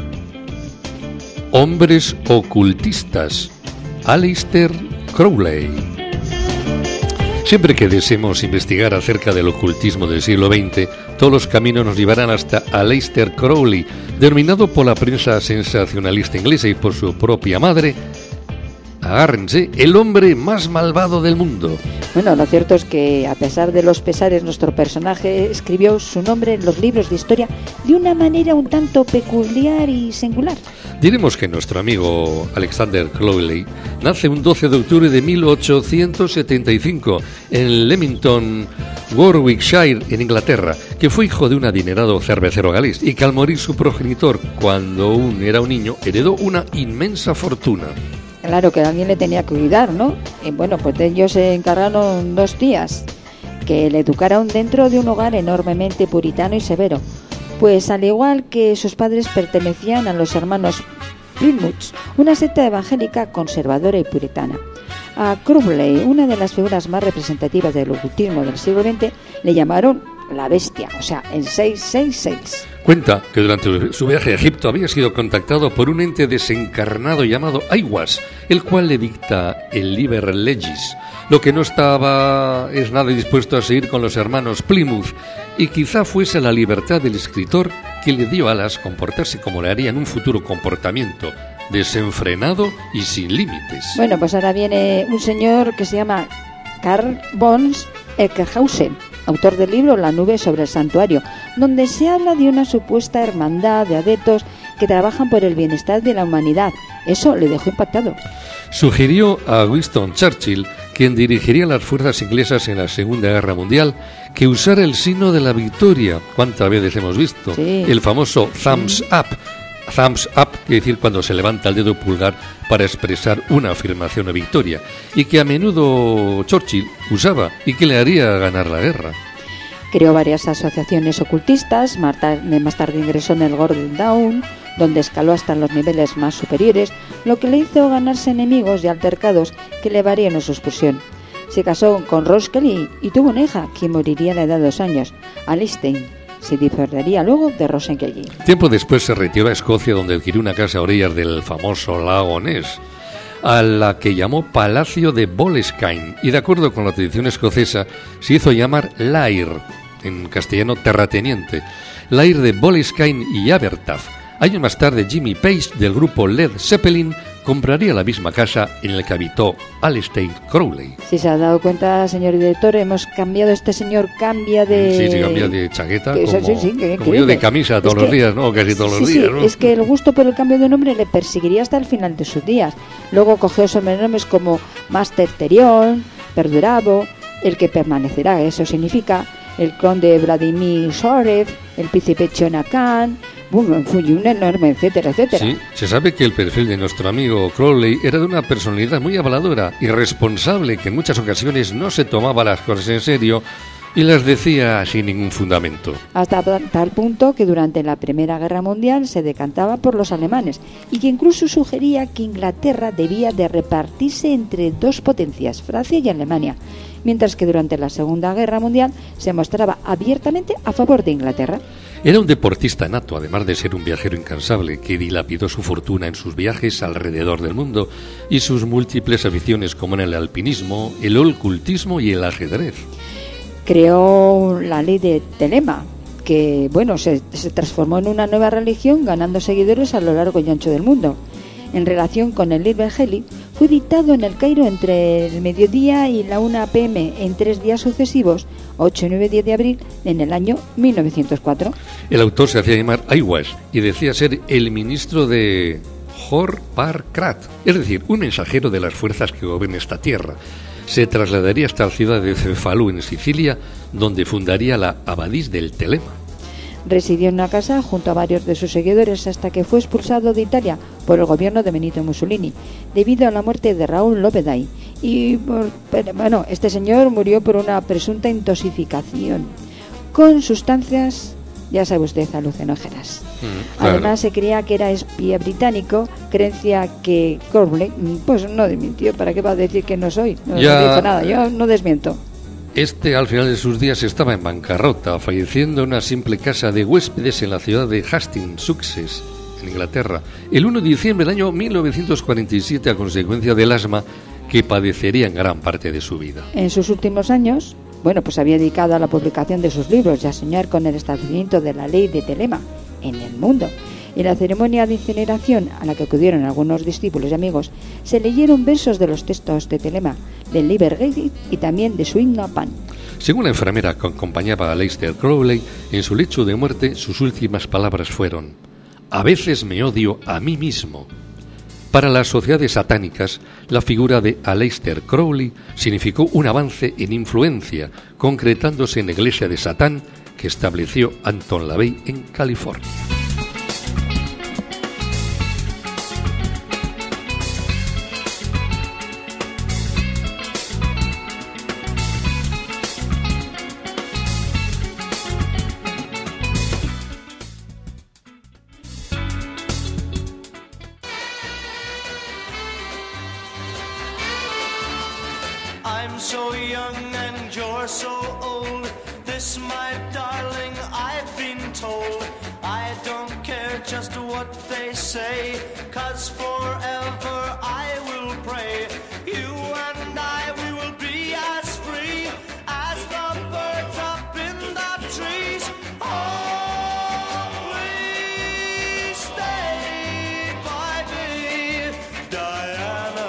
Hombres ocultistas. Aleister Crowley. Siempre que deseemos investigar acerca del ocultismo del siglo XX, todos los caminos nos llevarán hasta Aleister Crowley, denominado por la prensa sensacionalista inglesa y por su propia madre, agárrense, el hombre más malvado del mundo. Bueno, lo cierto es que, a pesar de los pesares, nuestro personaje escribió su nombre en los libros de historia de una manera un tanto peculiar y singular. Diremos que nuestro amigo Alexander Crowley nace un 12 de octubre de 1875 en Leamington, Warwickshire, en Inglaterra, que fue hijo de un adinerado cervecero galés y que al morir su progenitor cuando aún era un niño heredó una inmensa fortuna. Claro que alguien le tenía que cuidar, ¿no? Y bueno, pues de ellos se encargaron 2 tías que le educaron dentro de un hogar enormemente puritano y severo. Pues al igual que sus padres pertenecían a los hermanos Plymouth, una secta evangélica conservadora y puritana. A Crowley, una de las figuras más representativas del ocultismo del siglo XX, le llamaron la bestia, o sea, el 666. Cuenta que durante su viaje a Egipto había sido contactado por un ente desencarnado llamado Aiwass, el cual le dicta el Liber Legis. Lo que no estaba es nada dispuesto a seguir con los hermanos Plymouth, y quizá fuese la libertad del escritor que le dio alas comportarse como le haría en un futuro comportamiento, desenfrenado y sin límites. Bueno, pues ahora viene un señor que se llama Karl von Eckhausen, autor del libro La nube sobre el santuario, donde se habla de una supuesta hermandad de adeptos que trabajan por el bienestar de la humanidad. Eso le dejó impactado. Sugirió a Winston Churchill, quien dirigiría las fuerzas inglesas en la Segunda Guerra Mundial, que usara el signo de la victoria. ¿Cuántas veces hemos visto? Sí. El famoso thumbs up. Thumbs up quiere decir cuando se levanta el dedo pulgar para expresar una afirmación o victoria, y que a menudo Churchill usaba y que le haría ganar la guerra. Creó varias asociaciones ocultistas, más tarde ingresó en el Gordon Dawn, donde escaló hasta los niveles más superiores, lo que le hizo ganarse enemigos y altercados que le varían su expulsión. Se casó con Rose Kelly y tuvo una hija que moriría a la edad de 2 años, Alistair. Se divorciaría luego de Rose Kelly. Tiempo después se retiró a Escocia, donde adquirió una casa a orillas del famoso lago Ness, a la que llamó Palacio de Boleskine, y de acuerdo con la tradición escocesa se hizo llamar Lair, en castellano terrateniente, Lair de Boleskine y Abertaf. Años más tarde, Jimmy Page, del grupo Led Zeppelin, compraría la misma casa en la que habitó Aleister Crowley. Si se ha dado cuenta, señor director, hemos cambiado, este señor cambia de... Sí, cambia de chaqueta, que como yo de camisa todos los días, ¿no? Casi todos los días, ¿no? Es que el gusto por el cambio de nombre le perseguiría hasta el final de sus días. Luego cogió sobrenombres como Master Terion, Perdurabo, el que permanecerá, eso significa, el conde Vladimir Sorev, el príncipe Chonakan, un enorme, etcétera, etcétera. Sí, se sabe que el perfil de nuestro amigo Crowley era de una personalidad muy habladora y responsable, que en muchas ocasiones no se tomaba las cosas en serio y las decía sin ningún fundamento. Hasta tal punto que durante la Primera Guerra Mundial se decantaba por los alemanes y que incluso sugería que Inglaterra debía de repartirse entre dos potencias, Francia y Alemania, mientras que durante la Segunda Guerra Mundial se mostraba abiertamente a favor de Inglaterra. Era un deportista nato, además de ser un viajero incansable, que dilapidó su fortuna en sus viajes alrededor del mundo y sus múltiples aficiones como en el alpinismo, el ocultismo y el ajedrez. Creó la ley de Telema, que se transformó en una nueva religión, ganando seguidores a lo largo y ancho del mundo. En relación con el Liber Heli, fue dictado en el Cairo entre el mediodía y la 1 p.m. en 3 días sucesivos, 8, 9 y 10 de abril, en el año 1904. El autor se hacía llamar Aiwash y decía ser el ministro de Hor-Par-Krat, es decir, un mensajero de las fuerzas que gobiernan esta tierra. Se trasladaría hasta la ciudad de Cefalú, en Sicilia, donde fundaría la Abadís del Telema. Residió en una casa junto a varios de sus seguidores hasta que fue expulsado de Italia por el gobierno de Benito Mussolini debido a la muerte de Raúl Loveday. Este señor murió por una presunta intoxicación con sustancias, ya sabe usted, alucinógenas. Claro. Además, se creía que era espía británico, creencia que Crowley pues no desmintió. ¿Para qué va a decir que no soy? No dijo nada, yo no desmiento. Al final de sus días estaba en bancarrota, falleciendo en una simple casa de huéspedes en la ciudad de Hastings, Sussex, en Inglaterra, el 1 de diciembre del año 1947, a consecuencia del asma que padecería en gran parte de su vida. En sus últimos años, pues había dedicado a la publicación de sus libros y a soñar con el establecimiento de la ley de Telema en el mundo. En la ceremonia de incineración, a la que acudieron algunos discípulos y amigos, se leyeron versos de los textos de Telema, del Liber Heli y también de su himno a Pan. Según la enfermera que acompañaba a Aleister Crowley, en su lecho de muerte, sus últimas palabras fueron: «A veces me odio a mí mismo». Para las sociedades satánicas, la figura de Aleister Crowley significó un avance en influencia, concretándose en la iglesia de Satán que estableció Anton LaVey en California. I'm so young and you're so old. This, my darling, I've been told. I don't care just what they say, 'cause forever I will pray. You and I, we will be as free as the birds up in the trees. Oh, please stay by me, Diana.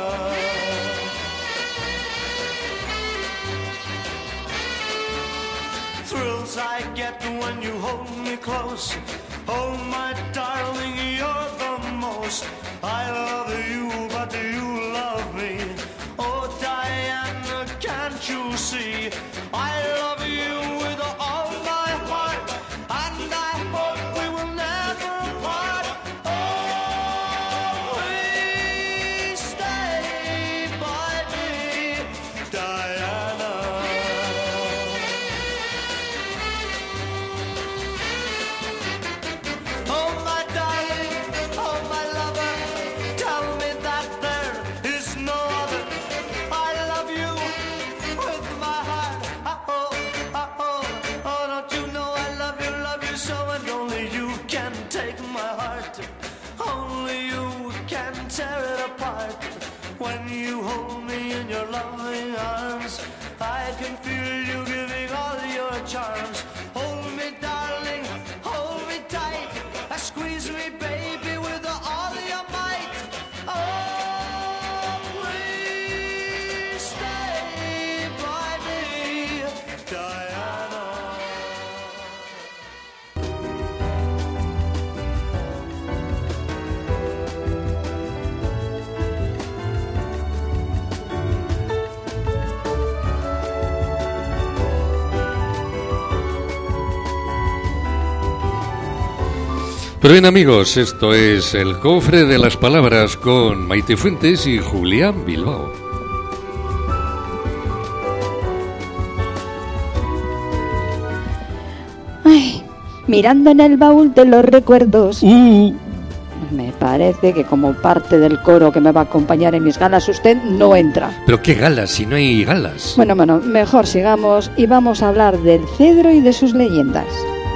Thrills I get when you hold me close. Oh, my darling, you're the most. I love you, but do you love me? Oh, Diana, can't you see? I love you with all my heart, and I hope we will never part. Oh, please stay by me, Diana. Pero bien, amigos, esto es El Cofre de las Palabras con Maite Fuentes y Julián Bilbao. Ay, mirando en el baúl de los recuerdos. Me parece que como parte del coro que me va a acompañar en mis galas usted no entra. ¿Pero qué galas si no hay galas? Bueno, mejor sigamos y vamos a hablar del cedro y de sus leyendas.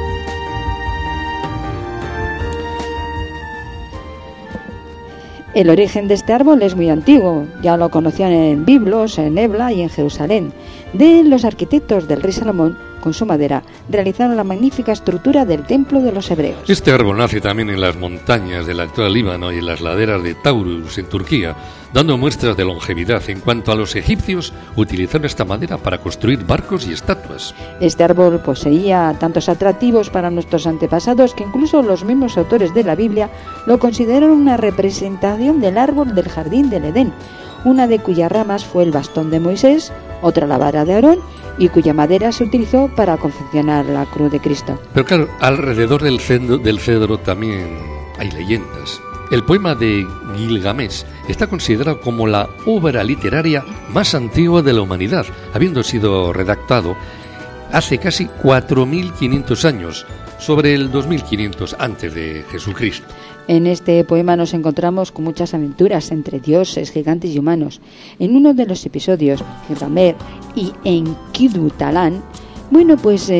El origen de este árbol es muy antiguo, ya lo conocían en Biblos, en Ebla y en Jerusalén. De los arquitectos del rey Salomón, con su madera, realizaron la magnífica estructura del templo de los hebreos. Este árbol nace también en las montañas del actual Líbano y en las laderas de Taurus, en Turquía, dando muestras de longevidad. En cuanto a los egipcios, utilizaron esta madera para construir barcos y estatuas. Este árbol poseía tantos atractivos para nuestros antepasados que incluso los mismos autores de la Biblia lo consideraron una representación del árbol del jardín del Edén, una de cuyas ramas fue el bastón de Moisés, otra la vara de Aarón, y cuya madera se utilizó para confeccionar la cruz de Cristo. Pero claro, alrededor del cedro también hay leyendas. El poema de Gilgamesh está considerado como la obra literaria más antigua de la humanidad, habiendo sido redactado hace casi 4.500 años, sobre el 2.500 antes de Jesucristo. En este poema nos encontramos con muchas aventuras entre dioses, gigantes y humanos. En uno de los episodios, Gilgamesh y Enkidu Talan, pues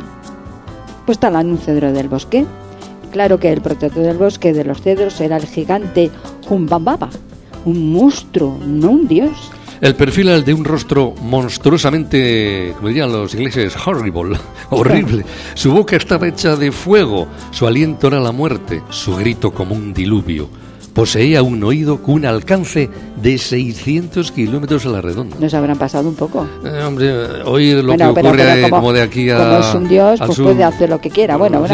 Talan, un cedro del bosque. Claro que el protector del bosque de los cedros era el gigante Humbaba, un monstruo, no un dios. El perfil al de un rostro monstruosamente, como dirían los ingleses, horrible. Su boca estaba hecha de fuego, su aliento era la muerte, su grito como un diluvio. Poseía un oído con un alcance de 600 kilómetros a la redonda. ¿Nos habrán pasado un poco? Hombre, oír lo que ocurre como de aquí a... Como es un dios, pues puede hacer lo que quiera.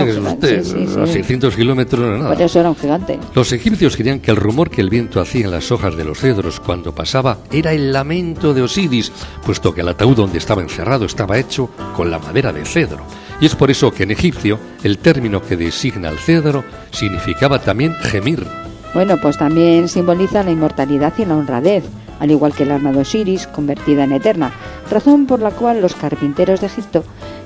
Sí. 600 kilómetros no era nada. Por eso era un gigante. Los egipcios creían que el rumor que el viento hacía en las hojas de los cedros cuando pasaba era el lamento de Osiris, puesto que el ataúd donde estaba encerrado estaba hecho con la madera de cedro. Y es por eso que en egipcio el término que designa al cedro significaba también gemir. Bueno, pues también simboliza la inmortalidad y la honradez, al igual que el alma de Osiris, convertida en eterna, razón por la cual los carpinteros de Egipto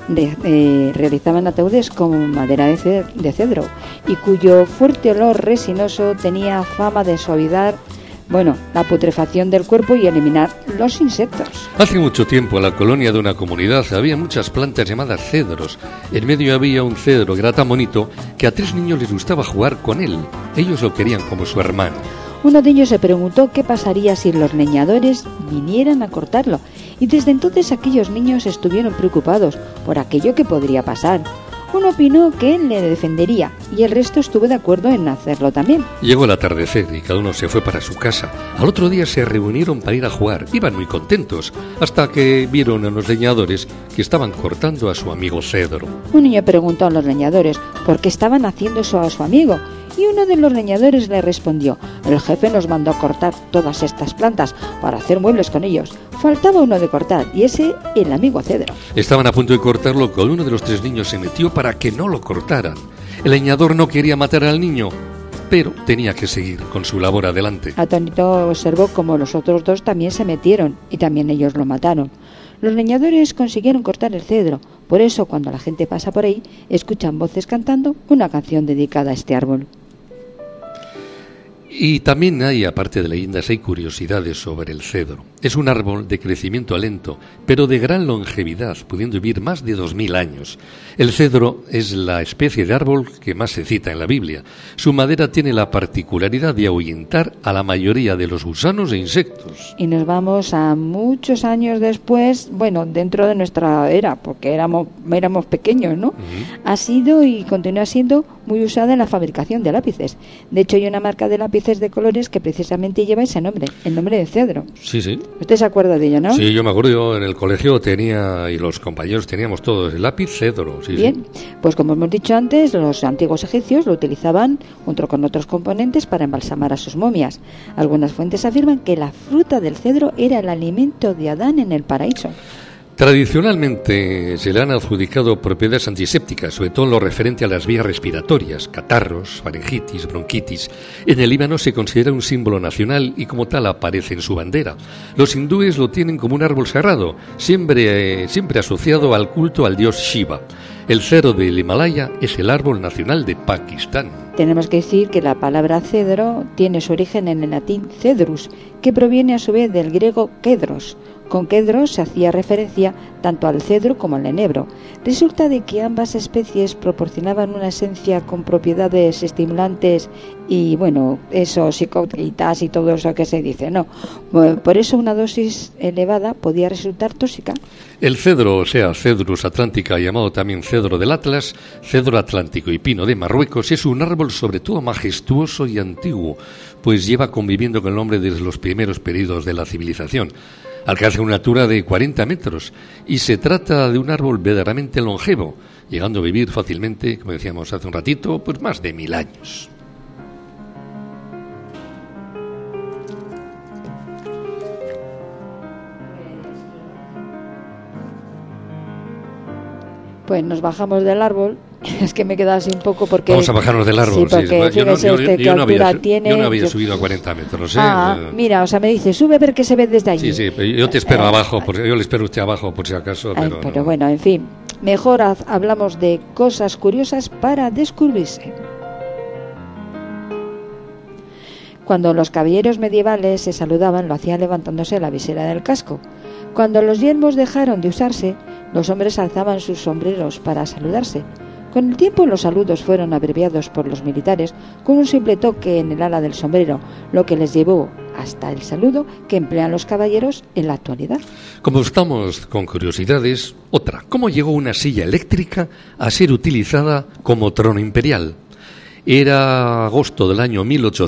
realizaban ataúdes con madera de cedro, y cuyo fuerte olor resinoso tenía fama de suavizar la putrefacción del cuerpo y eliminar los insectos. Hace mucho tiempo en la colonia de una comunidad había muchas plantas llamadas cedros. En medio había un cedro que era tan bonito que a 3 niños les gustaba jugar con él. Ellos lo querían como su hermano. Uno de ellos se preguntó qué pasaría si los leñadores vinieran a cortarlo, y desde entonces aquellos niños estuvieron preocupados por aquello que podría pasar. Uno opinó que él le defendería y el resto estuvo de acuerdo en hacerlo también. Llegó el atardecer y cada uno se fue para su casa. Al otro día se reunieron para ir a jugar. Iban muy contentos hasta que vieron a los leñadores que estaban cortando a su amigo cedro. Un niño preguntó a los leñadores por qué estaban haciendo eso a su amigo. Y uno de los leñadores le respondió: el jefe nos mandó a cortar todas estas plantas para hacer muebles con ellos. Faltaba uno de cortar, y ese el amigo cedro. Estaban a punto de cortarlo cuando uno de los 3 niños se metió para que no lo cortaran. El leñador no quería matar al niño, pero tenía que seguir con su labor adelante. Atónito observó cómo los otros 2 también se metieron, y también ellos lo mataron. Los leñadores consiguieron cortar el cedro, por eso cuando la gente pasa por ahí, escuchan voces cantando una canción dedicada a este árbol. Y también hay, aparte de leyendas, hay curiosidades sobre el cedro. Es un árbol de crecimiento lento, pero de gran longevidad, pudiendo vivir más de 2000 años. El cedro es la especie de árbol que más se cita en la Biblia. Su madera tiene la particularidad de ahuyentar a la mayoría de los gusanos e insectos. Y nos vamos a muchos años después, dentro de nuestra era, porque éramos pequeños, ¿no? Ha sido y continúa siendo muy usada en la fabricación de lápices. De hecho, hay una marca de lápices de colores que precisamente lleva ese nombre, el nombre de cedro. Sí. ¿Usted se acuerda de ella, no? Sí, yo me acuerdo, yo en el colegio tenía, y los compañeros teníamos todos, el lápiz cedro. Sí, bien, pues como hemos dicho antes, los antiguos egipcios lo utilizaban junto con otros componentes para embalsamar a sus momias. Algunas fuentes afirman que la fruta del cedro era el alimento de Adán en el paraíso. Tradicionalmente se le han adjudicado propiedades antisépticas, sobre todo en lo referente a las vías respiratorias, catarros, faringitis, bronquitis. En el Líbano se considera un símbolo nacional y como tal aparece en su bandera. Los hindúes lo tienen como un árbol sagrado, siempre asociado al culto al dios Shiva. El cedro del Himalaya es el árbol nacional de Pakistán. Tenemos que decir que la palabra cedro tiene su origen en el latín cedrus, que proviene a su vez del griego kedros. Con kedros se hacía referencia tanto al cedro como al enebro. Resulta de que ambas especies proporcionaban una esencia con propiedades estimulantes y, bueno, eso, psicoactivas y todo eso que se dice, ¿no? Por eso una dosis elevada podía resultar tóxica. El cedro, o sea, Cedrus atlántica, llamado también cedro del Atlas, cedro atlántico y pino de Marruecos, es un árbol sobre todo majestuoso y antiguo, pues lleva conviviendo con el hombre desde los primeros periodos de la civilización. Alcanza una altura de 40 metros y se trata de un árbol verdaderamente longevo, llegando a vivir fácilmente, como decíamos hace un ratito, pues más de 1000 años. Pues nos bajamos del árbol. Es que me he quedado así un poco porque... Vamos a bajarnos del árbol. Sí, porque yo no tiene... había subido a 40 metros, ¿eh? Mira, o sea, me dice, sube a ver qué se ve desde allí. Sí, yo te espero abajo, yo le espero a usted abajo por si acaso, pero no. Bueno, en fin, mejor hablamos de cosas curiosas para descubrirse. Cuando los caballeros medievales se saludaban, lo hacían levantándose la visera del casco. Cuando los yelmos dejaron de usarse, los hombres alzaban sus sombreros para saludarse. Con el tiempo los saludos fueron abreviados por los militares con un simple toque en el ala del sombrero, lo que les llevó hasta el saludo que emplean los caballeros en la actualidad. Como estamos con curiosidades, otra. ¿Cómo llegó una silla eléctrica a ser utilizada como trono imperial? Era agosto del año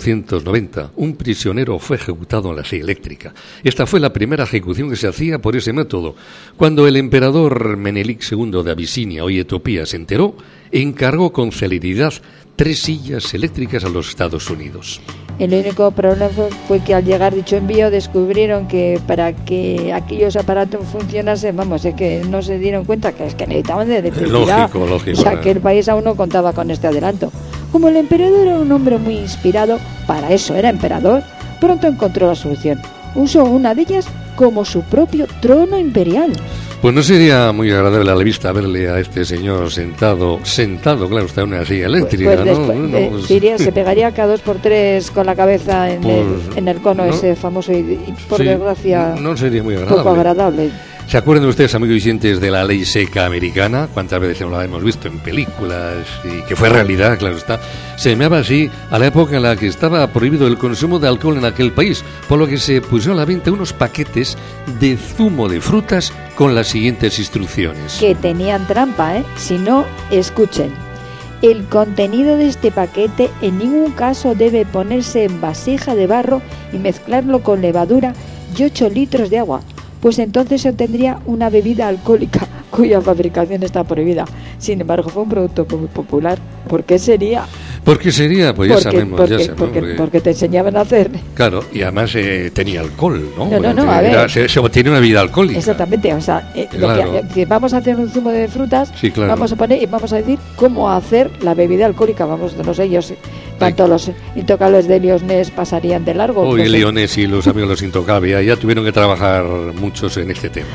1890. Un prisionero fue ejecutado en la silla eléctrica. Esta fue la primera ejecución que se hacía por ese método. Cuando el emperador Menelik II de Abisinia, hoy Etiopía, se enteró, encargó con celeridad 3 sillas eléctricas a los Estados Unidos. El único problema fue que al llegar dicho envío descubrieron que para que aquellos aparatos funcionasen, es que no se dieron cuenta que es que necesitaban de electricidad. Lógico. Ya que el país aún no contaba con este adelanto. Como el emperador era un hombre muy inspirado, para eso era emperador, pronto encontró la solución. Usó una de ellas como su propio trono imperial. Pues no sería muy agradable a la vista verle a este señor sentado, claro, está en una silla eléctrica, ¿no? Se pegaría cada 2x3 con la cabeza en el cono ese famoso y por desgracia no sería muy agradable. Poco agradable. ¿Se acuerdan ustedes, amigos oyentes, de la ley seca americana? ¿Cuántas veces no la hemos visto en películas? Y que fue realidad, claro está. Se llamaba así a la época en la que estaba prohibido el consumo de alcohol en aquel país, por lo que se pusieron a la venta unos paquetes de zumo de frutas con las siguientes instrucciones. Que tenían trampa, ¿eh? Si no, escuchen. El contenido de este paquete en ningún caso debe ponerse en vasija de barro y mezclarlo con levadura y 8 litros de agua, pues entonces se obtendría una bebida alcohólica cuya fabricación está prohibida. Sin embargo, fue un producto muy popular. ¿Por qué sería? ¿Por qué sería? Pues ya sabemos. Porque te enseñaban a hacer. Claro, y además tenía alcohol, ¿no? A ver. Se obtiene una bebida alcohólica. Exactamente, o sea, claro. Vamos a hacer un zumo de frutas, sí, claro. Vamos a decir cómo hacer la bebida alcohólica. No sé, ellos, tanto los intocables de Lyonés pasarían de largo. Hoy Lyonés y los amigos los intocables ya tuvieron que trabajar muchos en este tema.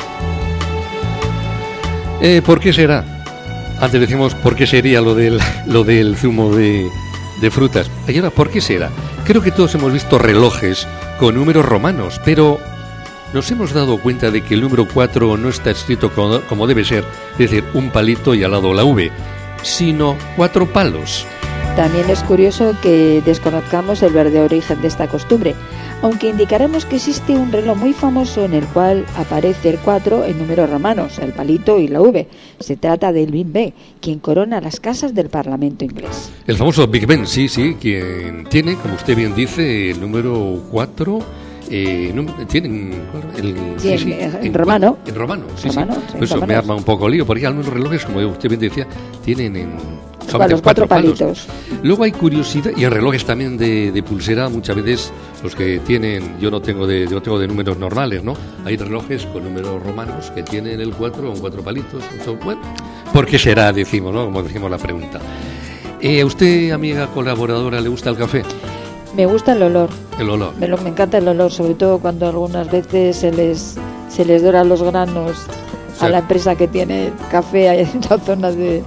¿Por qué será? Antes decimos por qué sería lo del zumo de frutas. Y ahora, ¿por qué será? Creo que todos hemos visto relojes con números romanos, pero nos hemos dado cuenta de que el número 4 no está escrito como debe ser, es decir, un palito y al lado la V, sino 4 palos. También es curioso que desconozcamos el verdadero origen de esta costumbre, aunque indicaremos que existe un reloj muy famoso en el cual aparece el 4 en números romanos, el palito y la V. Se trata del Big Ben, quien corona las casas del Parlamento inglés. El famoso Big Ben, sí, quien tiene, como usted bien dice, el número 4... tienen en romano. En romano, sí. Por eso me arma un poco lío, porque algunos relojes, como usted bien decía, tienen en Con los 4 palitos. Luego hay curiosidad, y en relojes también de pulsera, muchas veces los que tienen, yo tengo de números normales, ¿no? Hay relojes con números romanos que tienen el 4 con 4 palitos. Bueno, ¿por qué será? Decimos, ¿no? Como decimos la pregunta. ¿A usted, amiga colaboradora, le gusta el café? Me gusta el olor. El olor. Me encanta el olor, sobre todo cuando algunas veces se les doran los granos a la empresa que tiene café ahí en la zona del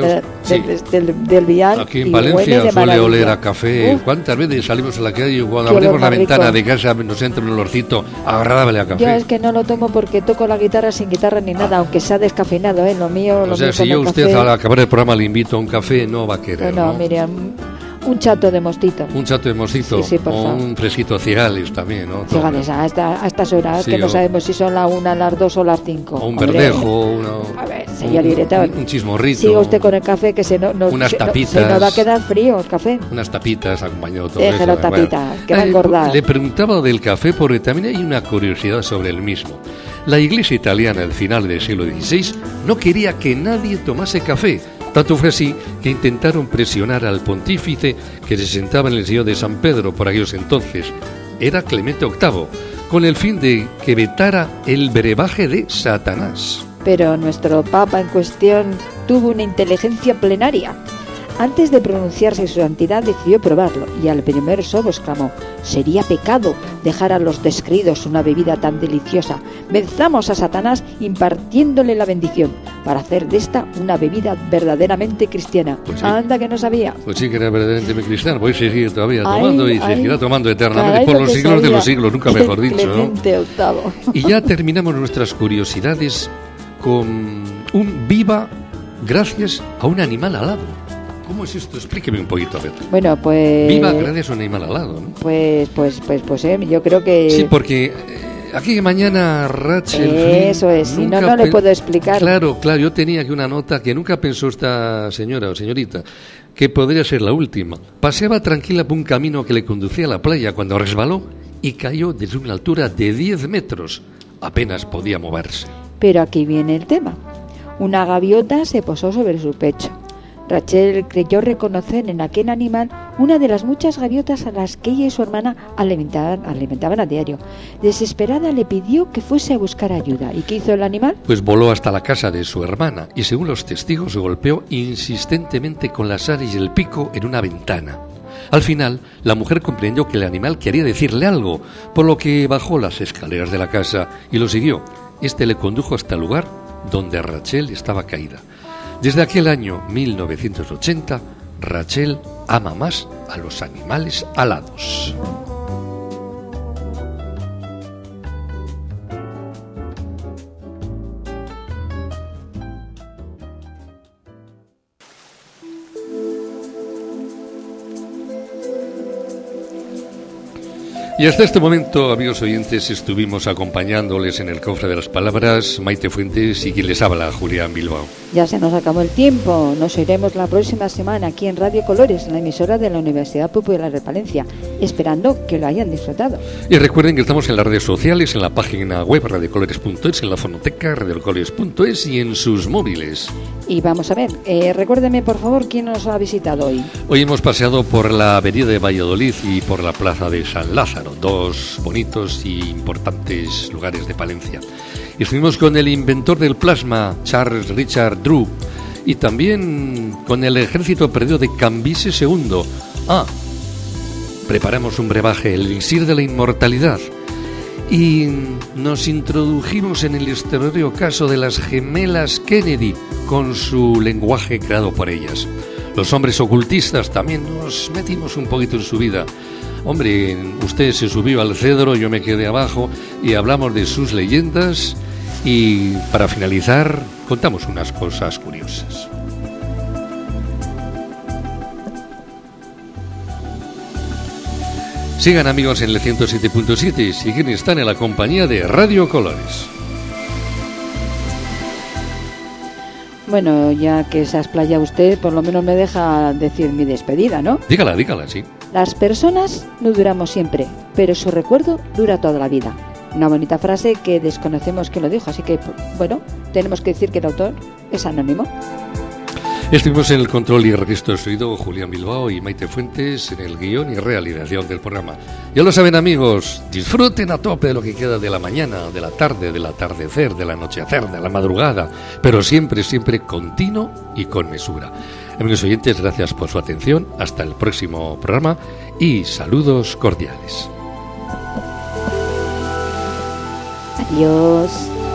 Vial. Aquí en Valencia suele oler a café. ¿Cuántas veces salimos a la calle y cuando abrimos la ventana de casa nos entra un olorcito agradable a café? Yo es que no lo tomo porque toco la guitarra sin guitarra ni nada, aunque sea descafeinado, ¿eh? Lo mío. O sea, si yo a usted al acabar el programa le invito a un café, no va a querer. No, Miriam. Un chato de mostito. Un chato de mostito. Sí, por favor. Un fresquito cigales también, ¿no? Cigales a estas horas, sí, que no sabemos si son la 1, las 2 o las 5. O un verdejo, A ver, señor director. Un chismorrito. Siga usted con el café, que unas tapitas. Se nos va a quedar frío el café. Unas tapitas acompañado de todo Déjelo eso. tapitas, que va a engordar. Le preguntaba del café porque también hay una curiosidad sobre el mismo. La Iglesia italiana del final del siglo XVI no quería que nadie tomase café. Tanto fue así que intentaron presionar al pontífice que se sentaba en el sillón de San Pedro por aquellos entonces. Era Clemente VIII, con el fin de que vetara el brebaje de Satanás. Pero nuestro Papa en cuestión tuvo una inteligencia plenaria. Antes de pronunciarse su santidad decidió probarlo y al primer sorbo exclamó: «Sería pecado dejar a los descreídos una bebida tan deliciosa. Venzamos a Satanás impartiéndole la bendición para hacer de esta una bebida verdaderamente cristiana». Pues sí. Anda que no sabía. Pues sí que era verdaderamente cristiano, pues sigue todavía tomando y seguirá tomando eternamente caray, por los siglos de los siglos, nunca mejor dicho, ¿no? Clemente VIII. Y ya terminamos nuestras curiosidades con un viva gracias a un animal alado. ¿Cómo es esto? Explíqueme un poquito, a ver. Bueno, pues... Viva gracias a un animal alado, ¿no? Pues, yo creo que... Sí, porque aquí mañana Rachel... Eso es, si no le puedo explicar. Claro, yo tenía aquí una nota que nunca pensó esta señora o señorita, que podría ser la última. Paseaba tranquila por un camino que le conducía a la playa cuando resbaló y cayó desde una altura de 10 metros. Apenas podía moverse. Pero aquí viene el tema. Una gaviota se posó sobre su pecho. Rachel creyó reconocer en aquel animal una de las muchas gaviotas a las que ella y su hermana alimentaban a diario. Desesperada le pidió que fuese a buscar ayuda. ¿Y qué hizo el animal? Pues voló hasta la casa de su hermana y, según los testigos, se golpeó insistentemente con las alas y el pico en una ventana. Al final, la mujer comprendió que el animal quería decirle algo, por lo que bajó las escaleras de la casa y lo siguió. Este le condujo hasta el lugar donde Rachel estaba caída. Desde aquel año 1980, Rachel ama más a los animales alados. Y hasta este momento, amigos oyentes, estuvimos acompañándoles en el cofre de las palabras Maite Fuentes y quien les habla, Julián Bilbao. Ya se nos acabó el tiempo. Nos oiremos la próxima semana aquí en Radio Colores, la emisora de la Universidad Popular de Palencia, esperando que lo hayan disfrutado. Y recuerden que estamos en las redes sociales, en la página web radiocolores.es, en la fonoteca radiocolores.es y en sus móviles. Y vamos a ver, recuérdeme por favor quién nos ha visitado hoy. Hoy hemos paseado por la avenida de Valladolid y por la plaza de San Lázaro, dos bonitos y importantes lugares de Palencia. Y estuvimos con el inventor del plasma, Charles Richard Drew, y también con el ejército perdido de Cambises II. Preparamos un brebaje, el elixir de la inmortalidad. Y nos introdujimos en el extraordinario caso de las gemelas Kennedy, con su lenguaje creado por ellas. Los hombres ocultistas también nos metimos un poquito en su vida. Hombre, usted se subió al cedro, yo me quedé abajo y hablamos de sus leyendas y para finalizar contamos unas cosas curiosas. Sigan amigos en el 107.7 si quieren estar en la compañía de Radio Colores. Bueno, ya que se explaya usted, por lo menos me deja decir mi despedida, ¿no? Dígala, sí. Las personas no duramos siempre, pero su recuerdo dura toda la vida. Una bonita frase que desconocemos quién lo dijo, así que, bueno, tenemos que decir que el autor es anónimo. Estuvimos en el control y registro de sonido Julián Bilbao y Maite Fuentes en el guión y realización del programa. Ya lo saben, amigos, disfruten a tope de lo que queda de la mañana, de la tarde, del atardecer, del anochecer, de la madrugada, pero siempre, siempre continuo y con mesura. Amigos oyentes, gracias por su atención. Hasta el próximo programa y saludos cordiales. Adiós.